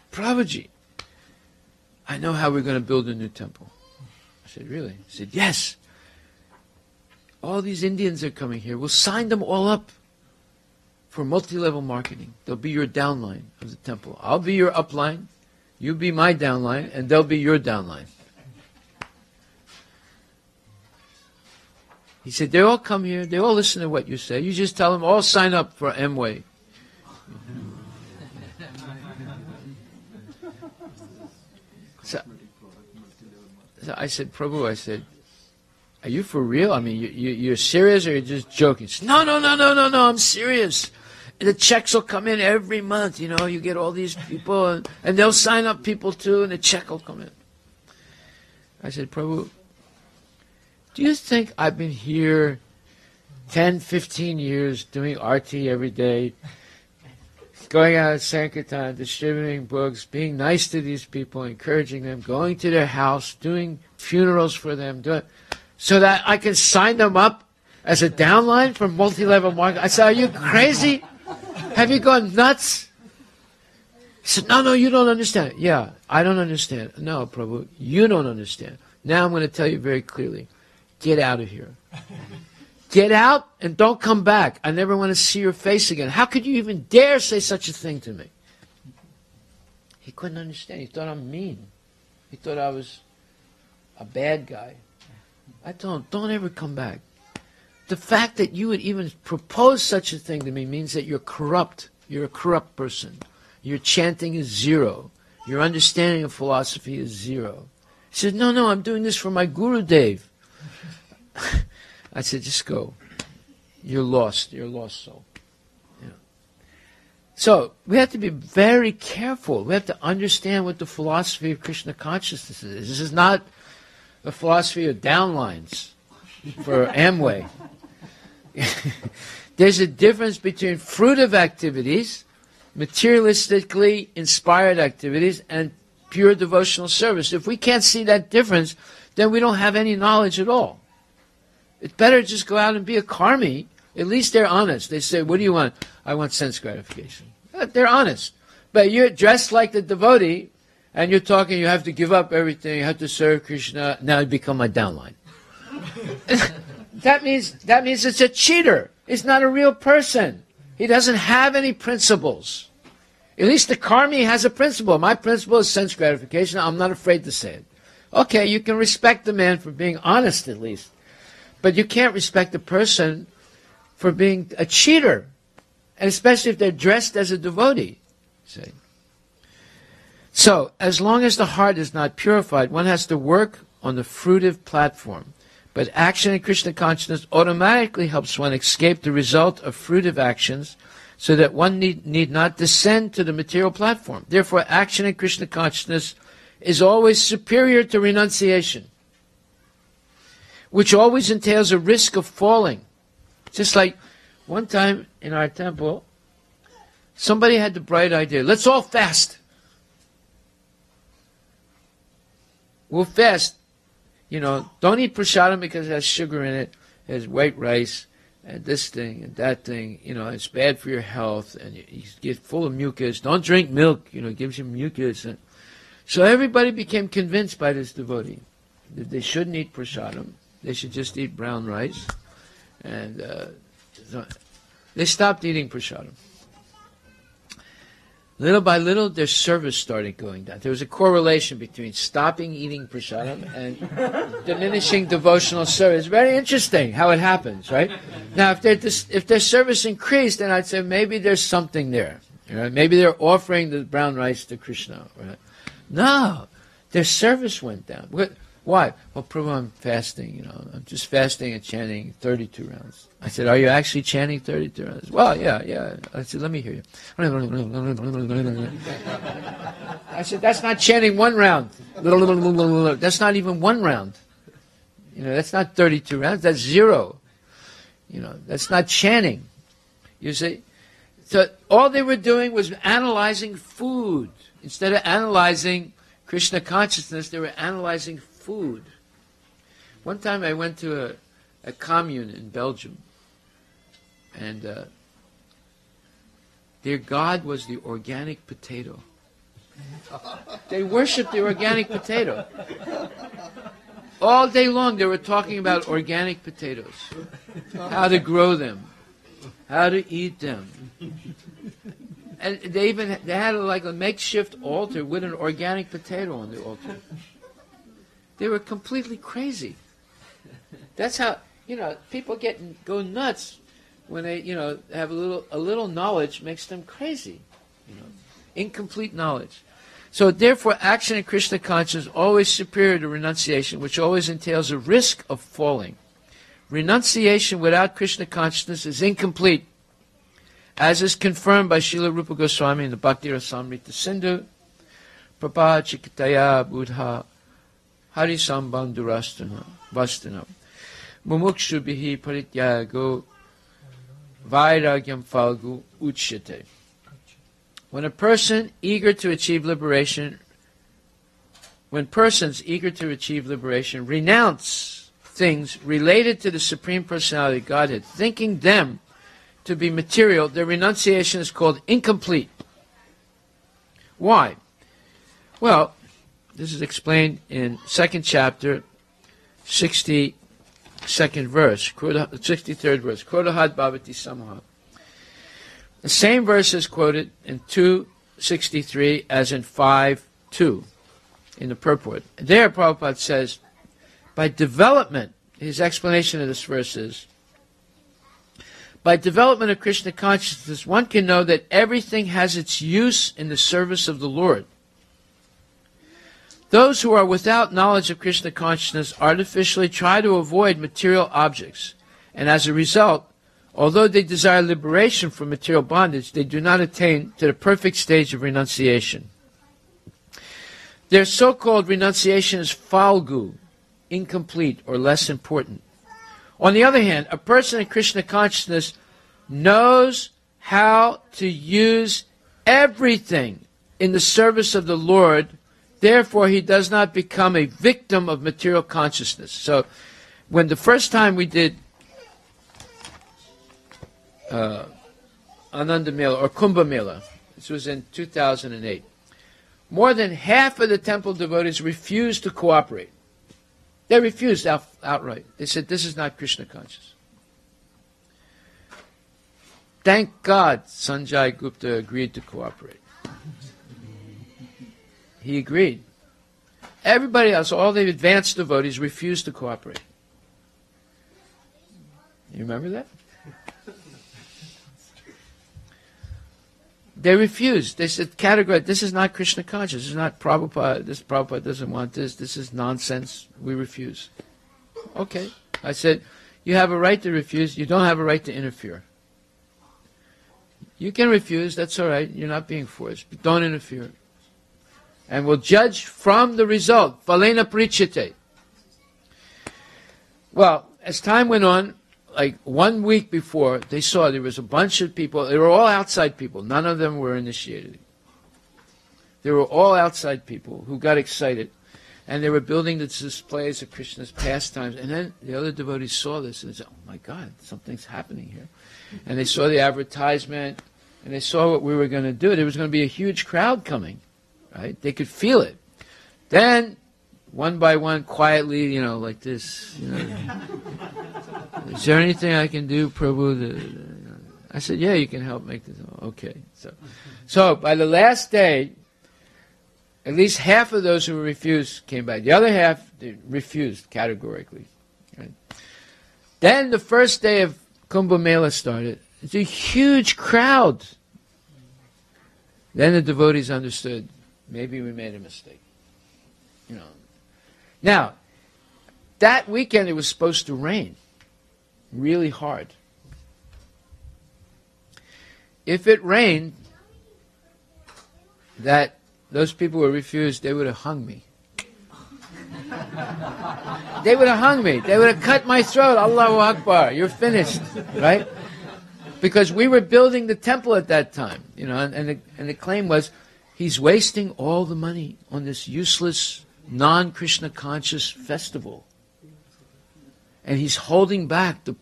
I know how we're going to build a new temple. I said, really? He said, yes. All these Indians are coming here. We'll sign them all up for multi-level marketing. They'll be your downline of the temple. I'll be your upline. You be my downline, and they'll be your downline. He said, they all come here. They all listen to what you say. You just tell them, all sign up for Amway. So I said, Prabhu, are you for real? I mean, you're serious or you're just joking? Said, no, I'm serious. The checks will come in every month, you get all these people, and they'll sign up people too, and the check will come in. I said, Prabhu, do you think I've been here 10, 15 years doing arti every day, going out at Sankirtan, distributing books, being nice to these people, encouraging them, going to their house, doing funerals for them, so that I can sign them up as a downline for multi-level marketing? I said, are you crazy? Have you gone nuts? He said, no, you don't understand. Yeah, I don't understand. No, Prabhu, you don't understand. Now I'm going to tell you very clearly. Get out of here. Get out and don't come back. I never want to see your face again. How could you even dare say such a thing to me? He couldn't understand. He thought I'm mean. He thought I was a bad guy. I told him, don't ever come back. The fact that you would even propose such a thing to me means that you're corrupt. You're a corrupt person. Your chanting is zero. Your understanding of philosophy is zero. He said, no, I'm doing this for my Guru Dev. I said, just go. You're lost. You're a lost soul. Yeah. So, we have to be very careful. We have to understand what the philosophy of Krishna consciousness is. This is not the philosophy of downlines for Amway. There's a difference between fruitive activities, materialistically inspired activities, and pure devotional service. If we can't see that difference, then we don't have any knowledge at all. It's better to just go out and be a karmi. At least they're honest. They say, what do you want? I want sense gratification. They're honest. But you're dressed like the devotee, and you're talking, you have to give up everything, you have to serve Krishna, now you become my downline. That means it's a cheater. It's not a real person. He doesn't have any principles. At least the karmi has a principle. My principle is sense gratification. I'm not afraid to say it. Okay, you can respect the man for being honest at least. But you can't respect a person for being a cheater, and especially if they're dressed as a devotee. See? So, as long as the heart is not purified, one has to work on the fruitive platform. But action in Krishna consciousness automatically helps one escape the result of fruitive actions, so that one need not descend to the material platform. Therefore, action in Krishna consciousness is always superior to renunciation, which always entails a risk of falling. Just like one time in our temple, somebody had the bright idea, let's all fast. We'll fast. Don't eat prasadam because it has sugar in it, it has white rice, and this thing and that thing. It's bad for your health, and you get full of mucus. Don't drink milk, it gives you mucus. And so everybody became convinced by this devotee that they shouldn't eat prasadam. They should just eat brown rice. And they stopped eating prasadam. Little by little, their service started going down. There was a correlation between stopping eating prasadam and diminishing devotional service. Very interesting how it happens, right? Now, if their service increased, then I'd say maybe there's something there. Maybe they're offering the brown rice to Krishna. Right? No, their service went down. Why? Well, Prabhu, I'm fasting, I'm just fasting and chanting 32 rounds. I said, are you actually chanting 32 rounds? Well, yeah. I said, let me hear you. I said, that's not chanting one round. That's not even one round. That's not 32 rounds, that's 0. That's not chanting. You see? So all they were doing was analyzing food. Instead of analyzing Krishna consciousness, they were analyzing food. One time I went to a commune in Belgium, and their god was the organic potato. They worshipped the organic potato. All day long they were talking about organic potatoes, how to grow them, how to eat them. And they had a makeshift altar with an organic potato on the altar. They were completely crazy. That's how people go nuts when they have a little knowledge makes them crazy. Incomplete knowledge. So therefore, action in Krishna consciousness is always superior to renunciation, which always entails a risk of falling. Renunciation without Krishna consciousness is incomplete, as is confirmed by Srila Rupa Goswami in the Bhakti Rasamrita Sindhu. Prabha Chikitaya Buddha Hari Sambandurastana Vastana Mumukshu Bihi Parityago Vairagyam Falgu Uchyate. When persons eager to achieve liberation renounce things related to the Supreme Personality of Godhead, thinking them to be material, their renunciation is called incomplete. Why? Well, this is explained in 2nd chapter, 62nd verse, 63rd verse. Krodahad bhavati samaha. The same verse is quoted in 263 as in 5.2 in the purport. There, Prabhupada says, by development, his explanation of this verse is, by development of Krishna consciousness, one can know that everything has its use in the service of the Lord. Those who are without knowledge of Krishna consciousness artificially try to avoid material objects, and as a result, although they desire liberation from material bondage, they do not attain to the perfect stage of renunciation. Their so-called renunciation is falgu, incomplete or less important. On the other hand, a person in Krishna consciousness knows how to use everything in the service of the Lord. Therefore, he does not become a victim of material consciousness. So, when the first time we did Ananda Mela or Kumbh Mela, this was in 2008, more than half of the temple devotees refused to cooperate. They refused outright. They said, this is not Krishna conscious. Thank God Sanjay Gupta agreed to cooperate. He agreed. Everybody else, all the advanced devotees, refused to cooperate. You remember that? They refused. They said, categorically, this is not Krishna conscious. This is not Prabhupada. This Prabhupada doesn't want this. This is nonsense. We refuse. Okay. I said, you have a right to refuse. You don't have a right to interfere. You can refuse. That's all right. You're not being forced. But don't interfere. And we'll judge from the result. Phalena pritchate. Well, as time went on, like 1 week before, they saw there was a bunch of people. They were all outside people. None of them were initiated. They were all outside people who got excited. And they were building the displays of Krishna's pastimes. And then the other devotees saw this and said, oh my God, something's happening here. And they saw the advertisement, and they saw what we were going to do. There was going to be a huge crowd coming, right? They could feel it. Then, one by one, quietly, like this, is there anything I can do, Prabhu? I said, yeah, you can help make this. Okay. So by the last day, at least half of those who refused came back. The other half they refused categorically. Right? Then the first day of Kumbh Mela started. It's a huge crowd. Then the devotees understood, maybe we made a mistake. Now, that weekend it was supposed to rain really hard. If it rained, those people who refused, they would have hung me. They would have hung me. They would have cut my throat. Allahu Akbar. You're finished. Right? Because we were building the temple at that time. And the claim was, he's wasting all the money on this useless, non-Krishna conscious festival. And he's holding back the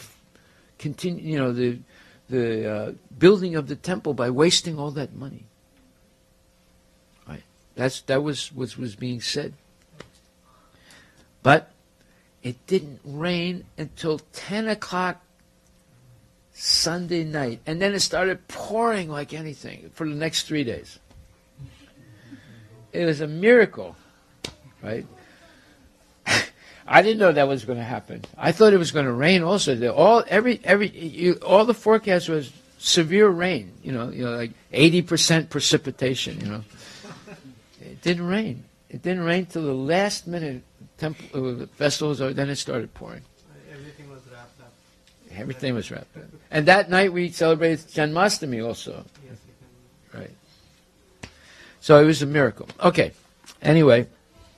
building of the temple by wasting all that money. Right? That was what was being said. But it didn't rain until 10 o'clock Sunday night. And then it started pouring like anything for the next 3 days. It was a miracle. Right? I didn't know that was going to happen. I thought it was going to rain also. All the forecast was severe rain. Like 80% precipitation. It didn't rain. It didn't rain till the last minute. The festival was over. Then it started pouring. Everything was wrapped up. Everything was wrapped up. And that night we celebrated Janmashtami also. Yes, right. So it was a miracle. Okay. Anyway.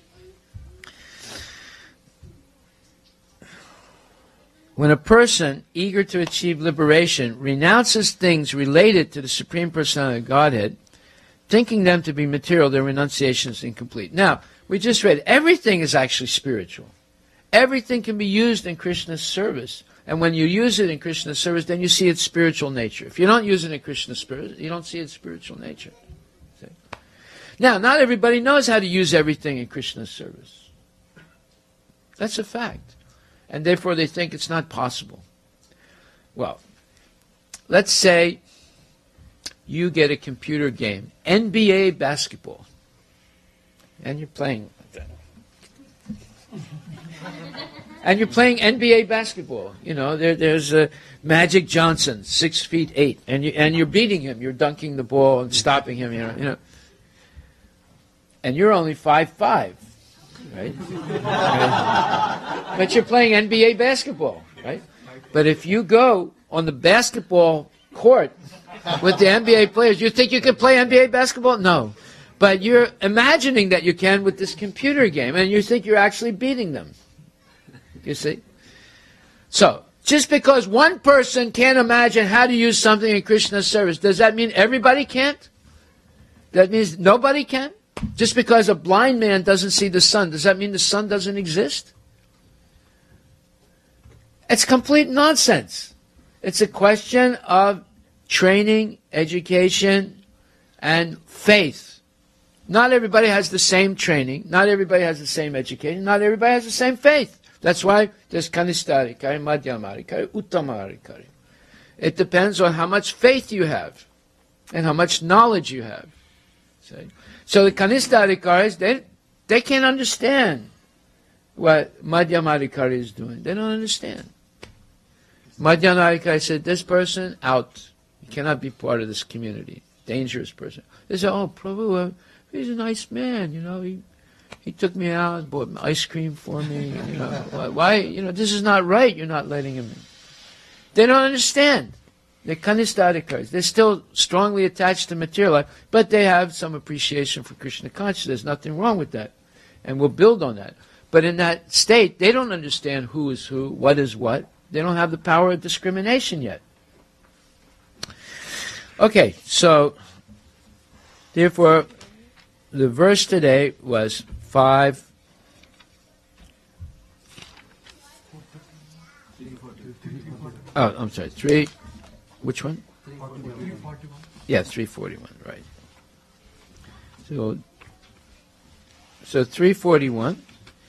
When a person, eager to achieve liberation, renounces things related to the Supreme Personality of Godhead, thinking them to be material, their renunciation is incomplete. Now, we just read, everything is actually spiritual. Everything can be used in Krishna's service. And when you use it in Krishna's service, then you see its spiritual nature. If you don't use it in Krishna's spirit, you don't see its spiritual nature. See? Now, not everybody knows how to use everything in Krishna's service. That's a fact. And therefore they think it's not possible. Well, let's say you get a computer game, NBA basketball, and you're playing. And you're playing NBA basketball. There's Magic Johnson, 6'8", and you're beating him. You're dunking the ball and stopping him. And you're only 5'5". Right? But you're playing NBA basketball, right? But if you go on the basketball court with the NBA players, you think you can play NBA basketball? No. But you're imagining that you can with this computer game, and you think you're actually beating them. You see? So, just because one person can't imagine how to use something in Krishna's service, does that mean everybody can't? That means nobody can? Just because a blind man doesn't see the sun, does that mean the sun doesn't exist? It's complete nonsense. It's a question of training, education, and faith. Not everybody has the same training. Not everybody has the same education. Not everybody has the same faith. That's why there's Kanistharikari, Madhyamarikari, Uttamarikari. It depends on how much faith you have and how much knowledge you have. See? So the Kanistharikaris, they can't understand what Madhyamarikari is doing. They don't understand. Madhyanayika said, this person, out. You cannot be part of this community. Dangerous person. They said, oh, Prabhu, he's a nice man, He took me out, bought ice cream for me, Why, this is not right, you're not letting him in. They don't understand. They're kanistadhikas. They're still strongly attached to material life, but they have some appreciation for Krishna consciousness. There's nothing wrong with that. And we'll build on that. But in that state, they don't understand who is who, what is what. They don't have the power of discrimination yet. Okay, so, therefore, the verse today was 5. Oh, I'm sorry, 3. Which one? 341. Yeah, 341, right. So 341.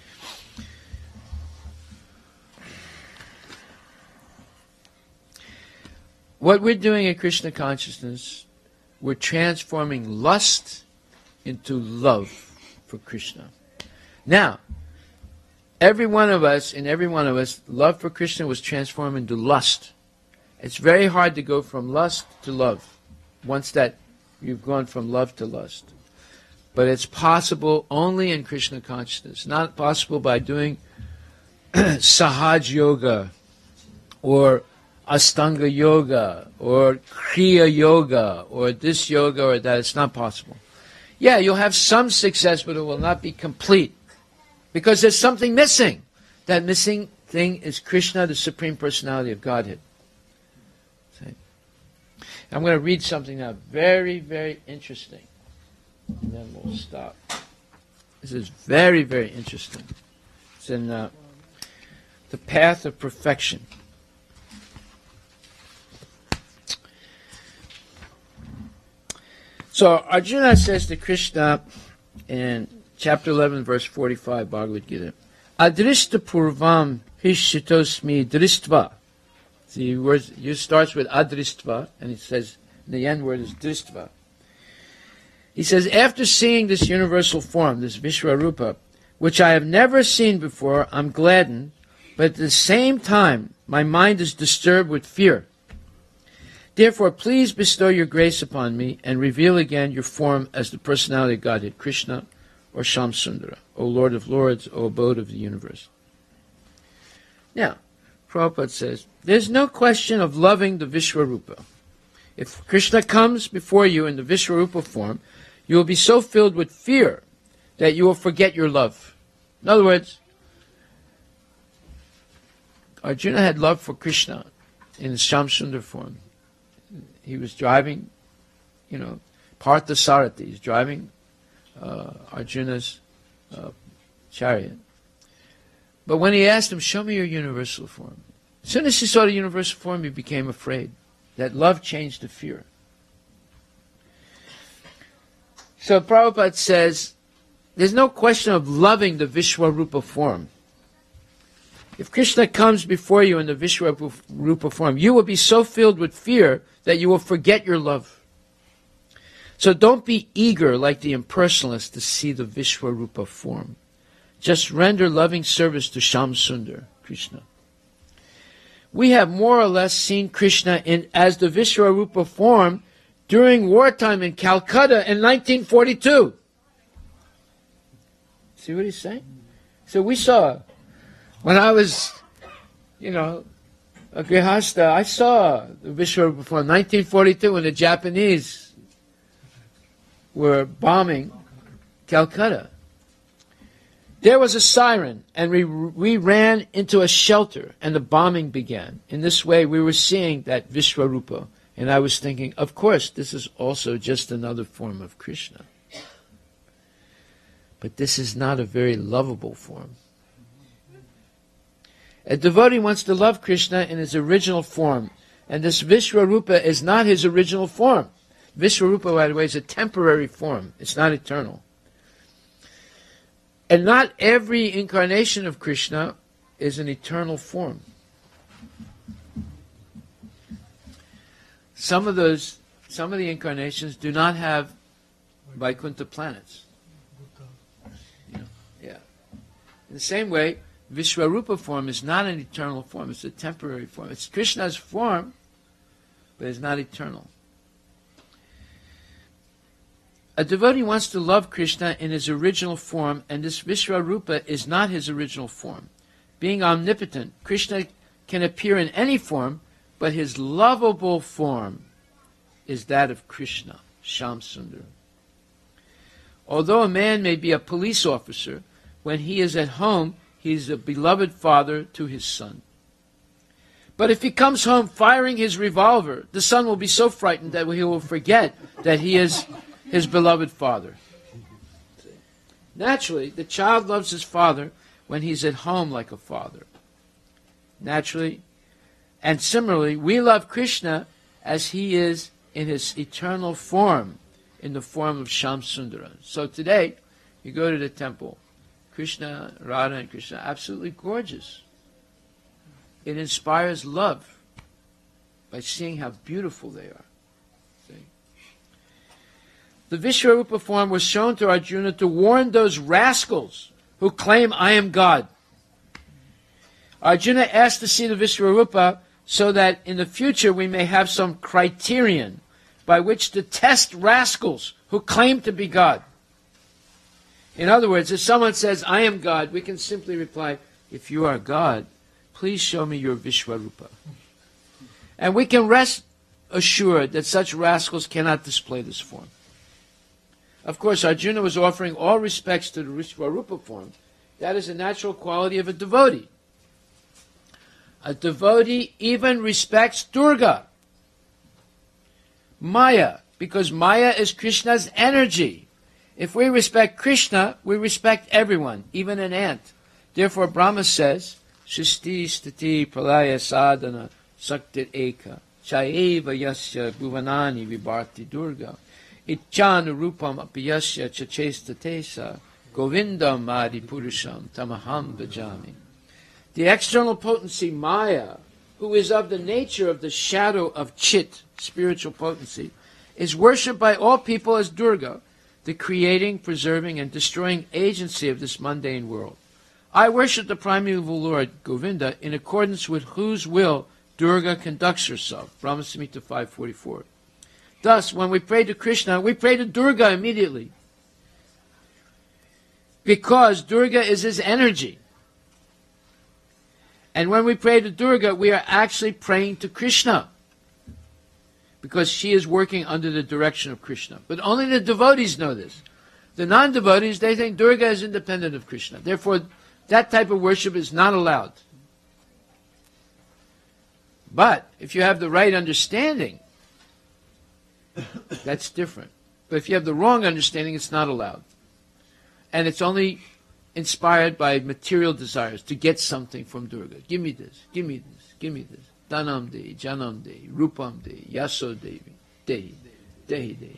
What we're doing in Krishna consciousness, we're transforming lust into love for Krishna. Now, every one of us, love for Krishna was transformed into lust. It's very hard to go from lust to love, once that you've gone from love to lust. But it's possible only in Krishna consciousness. Not possible by doing Sahaj Yoga, or Astanga Yoga, or Kriya Yoga, or this yoga or that. It's not possible. Yeah, you'll have some success, but it will not be complete. Because there's something missing. That missing thing is Krishna, the Supreme Personality of Godhead. See? I'm going to read something now very, very interesting. And then we'll stop. This is very, very interesting. It's in The Path of Perfection. So Arjuna says to Krishna in chapter 11, verse 45, Bhagavad Gita, Adrishta purvam hishitosmi dristva. See, it starts with adristva, and it says, the end word is dristva. He says, after seeing this universal form, this Vishwarupa, which I have never seen before, I'm gladdened, but at the same time, my mind is disturbed with fear. Therefore, please bestow your grace upon me and reveal again your form as the personality of Godhead, Krishna or Shamsundara, O Lord of Lords, O Abode of the Universe. Now, Prabhupada says, there's no question of loving the Vishwarupa. If Krishna comes before you in the Vishwarupa form, you will be so filled with fear that you will forget your love. In other words, Arjuna had love for Krishna in his Shamsundar form. He was driving, Partha Sarathi. He's driving Arjuna's chariot. But when he asked him, show me your universal form, as soon as he saw the universal form, he became afraid. That love changed to fear. So Prabhupada says, there's no question of loving the Vishwarupa form. If Krishna comes before you in the Vishwarupa form, you will be so filled with fear that you will forget your love. So don't be eager like the impersonalists to see the Vishwarupa form. Just render loving service to Shamsundar, Krishna. We have more or less seen Krishna as the Vishwarupa form during wartime in Calcutta in 1942. See what he's saying? So we saw, when I was, a Grihastha, I saw the Vishwarupa form 1942 when the Japanese were bombing Calcutta. There was a siren, and we ran into a shelter, and the bombing began. In this way, we were seeing that Vishwarupa, and I was thinking, of course, this is also just another form of Krishna. But this is not a very lovable form. A devotee wants to love Krishna in his original form, and this Vishwarupa is not his original form. Vishwarupa, by the way, is a temporary form. It's not eternal. And not every incarnation of Krishna is an eternal form. Some of the incarnations do not have Vaikuntha planets. Yeah. In the same way, Vishwarupa form is not an eternal form. It's a temporary form. It's Krishna's form, but it's not eternal. A devotee wants to love Krishna in his original form, and this Vishwarupa is not his original form. Being omnipotent, Krishna can appear in any form, but his lovable form is that of Krishna, Shyamsundar. Although a man may be a police officer, when he is at home, he is a beloved father to his son. But if he comes home firing his revolver, the son will be so frightened that he will forget that he is his beloved father. Naturally, the child loves his father when he's at home like a father. Naturally, and similarly, we love Krishna as he is in his eternal form, in the form of Shyamsundara. So today, you go to the temple, Krishna, Radha and Krishna, absolutely gorgeous. It inspires love by seeing how beautiful they are. See? The Vishwarupa form was shown to Arjuna to warn those rascals who claim, I am God. Arjuna asked to see the Vishwarupa so that in the future we may have some criterion by which to test rascals who claim to be God. In other words, if someone says, I am God, we can simply reply, if you are God, please show me your Vishwarupa. And we can rest assured that such rascals cannot display this form. Of course, Arjuna was offering all respects to the Vishwarupa form. That is a natural quality of a devotee. A devotee even respects Durga, Maya, because Maya is Krishna's energy. If we respect Krishna, we respect everyone, even an ant. Therefore, Brahma says, Shristi stati pralaya sadhana saktir eka chayeva yasya bhuvanani vibharti durga ichanu rupam apiyasya chachesta tesa govindam adi purusham tamaham bhajami. The external potency Maya, who is of the nature of the shadow of Chit, spiritual potency, is worshipped by all people as Durga, the creating, preserving, and destroying agency of this mundane world. I worship the primeval Lord, Govinda, in accordance with whose will Durga conducts herself. Brahma Samhita 5:44. Thus, when we pray to Krishna, we pray to Durga immediately, because Durga is his energy. And when we pray to Durga, we are actually praying to Krishna, because she is working under the direction of Krishna. But only the devotees know this. The non-devotees, they think Durga is independent of Krishna. Therefore, that type of worship is not allowed. But if you have the right understanding, that's different. But if you have the wrong understanding, it's not allowed. And it's only inspired by material desires to get something from Durga. Give me this, give me this, give me this. Dhanam de, Janam de, Rupam de, Yaso devi, Dehi, Dehi Dehi.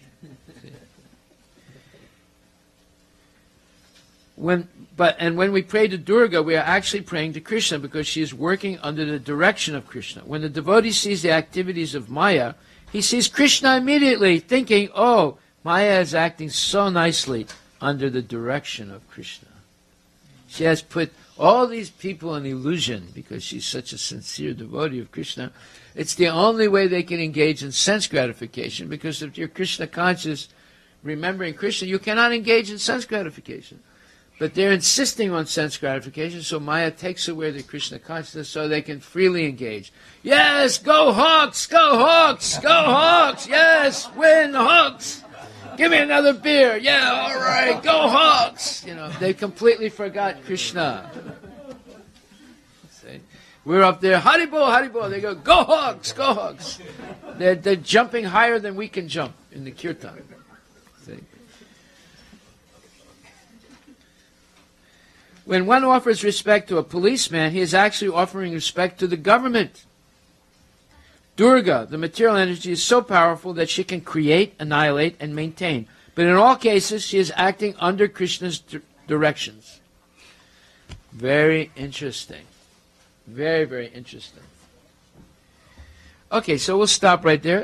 When we pray to Durga, we are actually praying to Krishna because she is working under the direction of Krishna. When the devotee sees the activities of Maya, he sees Krishna immediately, thinking, oh, Maya is acting so nicely under the direction of Krishna. She has put all these people in illusion because she's such a sincere devotee of Krishna. It's the only way they can engage in sense gratification, because if you're Krishna conscious, remembering Krishna, you cannot engage in sense gratification. But they're insisting on sense gratification, so Maya takes away the Krishna consciousness so they can freely engage. Yes, go Hawks, go Hawks, go Hawks, yes, win Hawks. Give me another beer. Yeah, all right, go Hawks. You know, they completely forgot Krishna. See? We're up there, Haribol, Haribol. They go Hawks, go Hawks. They're jumping higher than we can jump in the kirtan. See? When one offers respect to a policeman, he is actually offering respect to the government. Durga, the material energy, is so powerful that she can create, annihilate, and maintain. But in all cases, she is acting under Krishna's directions. Very interesting. Very, very interesting. Okay, so we'll stop right there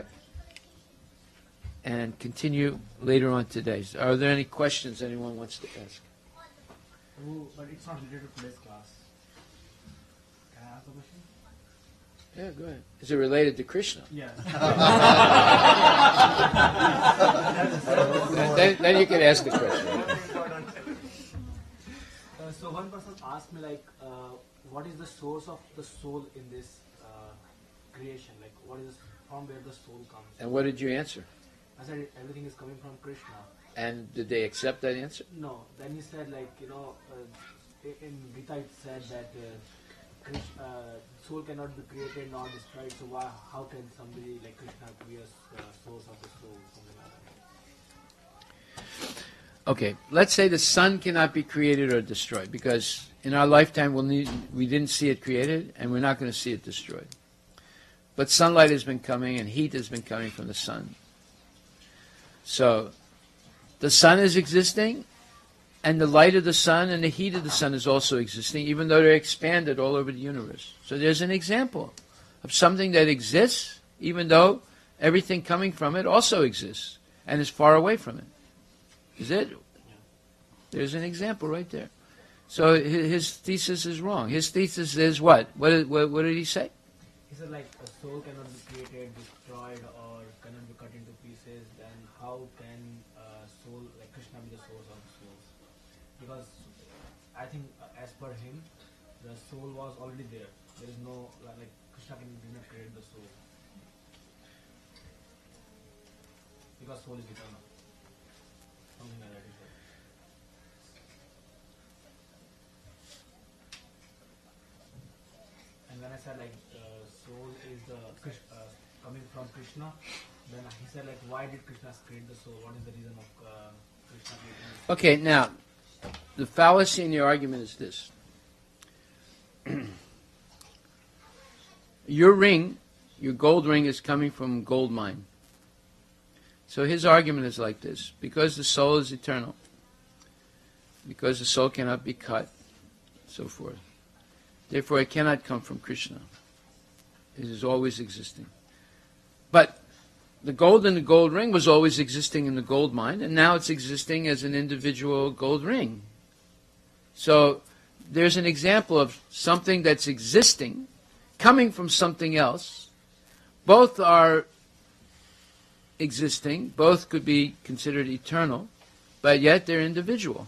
and continue later on today. Are there any questions anyone wants to ask? Oh, but it's not related to today's class. ask the question? Yeah, go ahead. Is it related to Krishna? Yes. Then you can ask the question. So one person asked me like, what is the source of the soul in this creation? Like, what is from where the soul comes? And what did you answer? I said everything is coming from Krishna. And did they accept that answer? No. Then he said like, in Gita it said that soul cannot be created nor destroyed. So how can somebody like Krishna be a source of the soul? Something like that. Okay, let's say the sun cannot be created or destroyed, because in our lifetime we didn't see it created, and we're not going to see it destroyed. But sunlight has been coming, and heat has been coming from the sun. So, the sun is existing, and the light of the sun and the heat of the sun is also existing, even though they're expanded all over the universe. So there's an example of something that exists, even though everything coming from it also exists, and is far away from it. Is it? There's an example right there. So his thesis is wrong. His thesis is what? What did he say? He said like a soul cannot be created, destroyed, or cannot be cut into pieces. Then how can soul, like Krishna, be the source of the soul? Because I think as per him, the soul was already there. There is no like Krishna did not create the soul because soul is eternal. Something like that. He said. And when I said like soul is the coming from Krishna, then he said like why did Krishna create the soul? What is the reason of Krishna creating the soul? Okay, now, the fallacy in your argument is this. Your ring, your gold ring, is coming from gold mine. So his argument is like this: because the soul is eternal, because the soul cannot be cut, so forth. Therefore, it cannot come from Krishna. It is always existing. But the gold in the gold ring was always existing in the gold mine, and now it's existing as an individual gold ring. So there's an example of something that's existing, coming from something else. Both are existing, both could be considered eternal, but yet they're individual.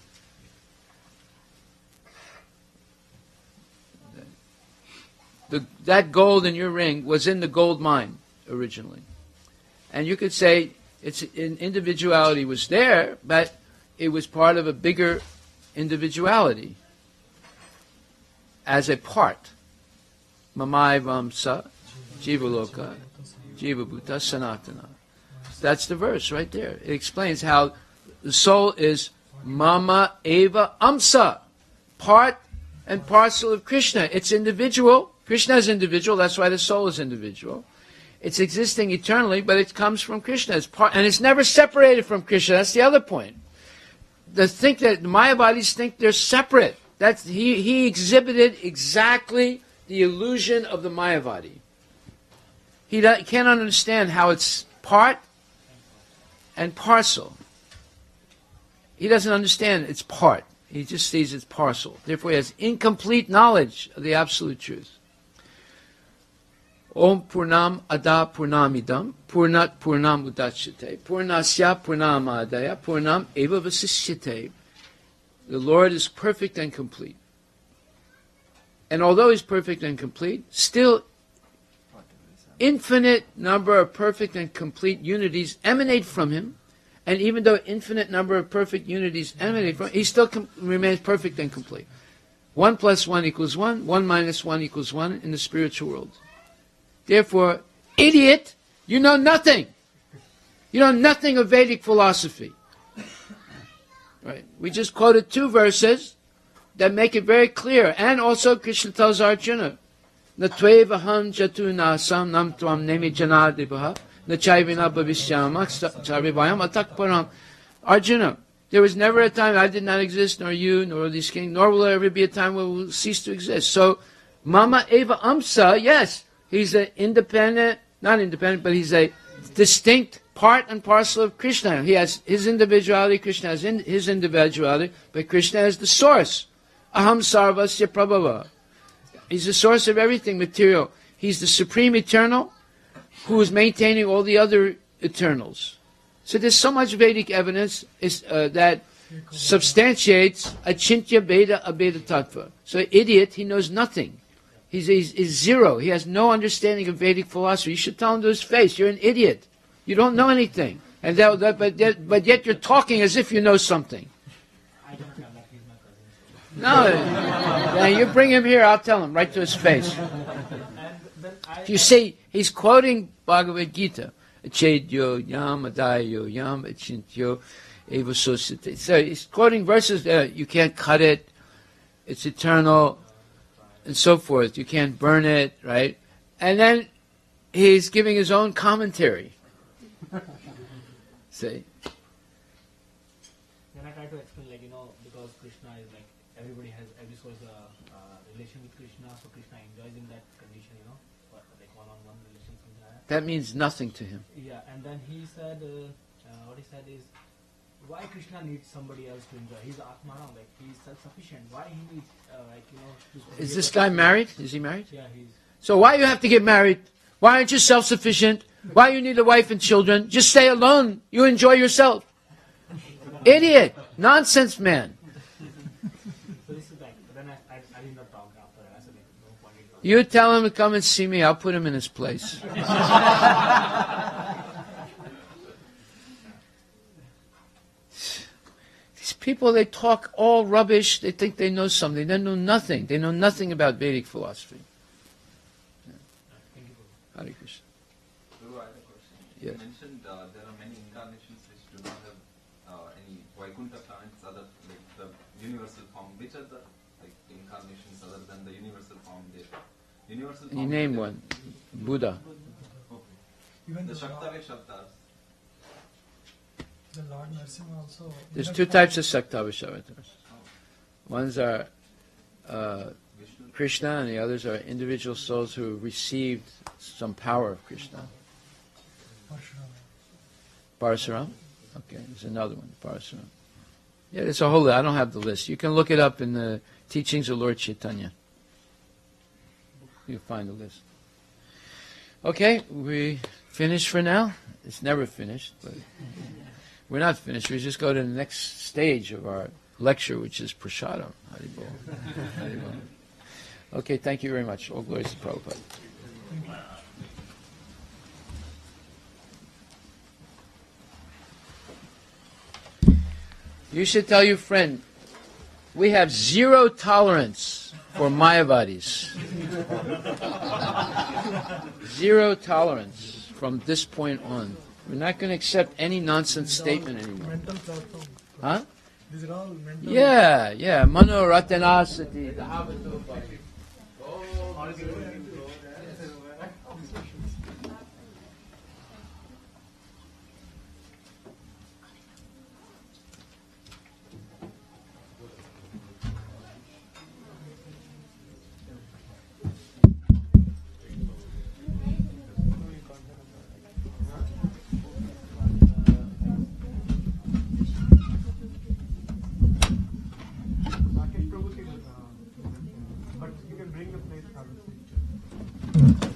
That gold in your ring was in the gold mine originally. And you could say its individuality was there, but it was part of a bigger individuality as a part. Mamai Vamsa Jivaloka Jivabhuta Sanatana. That's the verse right there. It explains how the soul is Mama Eva Amsa, part and parcel of Krishna. It's individual. Krishna is individual, that's why the soul is individual. It's existing eternally, but it comes from Krishna. It's part, and it's never separated from Krishna. That's the other point. The Mayavadis think they're separate. He exhibited exactly the illusion of the Mayavadi. He can't understand how it's part and parcel. He doesn't understand it's part. He just sees it's parcel. Therefore, he has incomplete knowledge of the absolute truth. Om Purnam Ada Purnamidam Purnat Purnam Udachyate Purnasya Purnamadaya Purnam Eva Vasishyate. The Lord is perfect and complete. And although He's perfect and complete, still infinite number of perfect and complete unities emanate from Him. And even though infinite number of perfect unities emanate from Him, He still remains perfect and complete. 1 + 1 = 1, 1 - 1 = 1 in the spiritual world. Therefore, idiot, you know nothing. You know nothing of Vedic philosophy. Right? We just quoted 2 verses that make it very clear. And also Krishna tells Arjuna, Natvevaham jatu nasam nam tvam nemi janadivaha nachayvina bhavishyama charvivayam atak param. Arjuna, there was never a time I did not exist, nor you, nor these kings, nor will there ever be a time where we will cease to exist. So, Mama Eva Amsa, yes, He's an independent, not independent, but He's a distinct part and parcel of Krishna. He has His individuality, Krishna has His individuality, but Krishna is the source. Aham sarvasya prabhava. He's the source of everything material. He's the supreme eternal who is maintaining all the other eternals. So there's so much Vedic evidence that substantiates Achintya Beda Abeda Tattva. So idiot, he knows nothing. He's zero. He has no understanding of Vedic philosophy. You should tell him to his face, you're an idiot. You don't know anything. And but yet you're talking as if you know something. I don't know that he's my cousin. No, you bring him here, I'll tell him right to his face. And then You see, he's quoting Bhagavad Gita. Achedyo yam adayo yam achintyo eva sosite. So he's quoting verses, you can't cut it, it's eternal, and so forth. You can't burn it, right? And then he's giving his own commentary. See? Then I try to explain, because Krishna is every soul is a relation with Krishna, so Krishna enjoys in that condition, one-on-one relation, something like that. That means nothing to him. Yeah, and then he said, what he said is, why Krishna needs somebody else to enjoy? He's Atmaram, he's self-sufficient. Why he needs, to... Is this guy married? Is he married? Yeah, he's... So why you have to get married? Why aren't you self-sufficient? Why you need a wife and children? Just stay alone. You enjoy yourself. Idiot. Nonsense man. So this is then I did not talk after that. I said, no point in talking. You tell him to come and see me. I'll put him in his place. These people, they talk all rubbish. They think they know something. They know nothing. They know nothing about Vedic philosophy. Thank you. Hare Krishna. Guru, I have a question. Yes. You mentioned there are many incarnations which do not have any Vaikuntha planets other the universal form. Which are the incarnations other than the universal form there? Universal form. You name one. Buddha. Okay. Even The the Shaktave Shaktas. Lord Narasimha also. There's two types of Saktavasha avatars. Ones are Vishnu. Krishna, and the others are individual souls who received some power of Krishna. Parshuram. Parasuram? Okay, there's another one, Parasuram. Yeah, there's a whole, I don't have the list. You can look it up in the teachings of Lord Chaitanya. You'll find the list. Okay, we finished for now? It's never finished, but we're not finished. We just go to the next stage of our lecture, which is Prasadam. Haribol. Haribol. Okay, thank you very much. All glories to Prabhupada. You should tell your friend, we have zero tolerance for Mayavadis. Zero tolerance from this point on. We're not going to accept any nonsense statement anymore. Mental platform. Huh? These are all mental. Yeah. Mano Ratanasati. But you can bring the plate.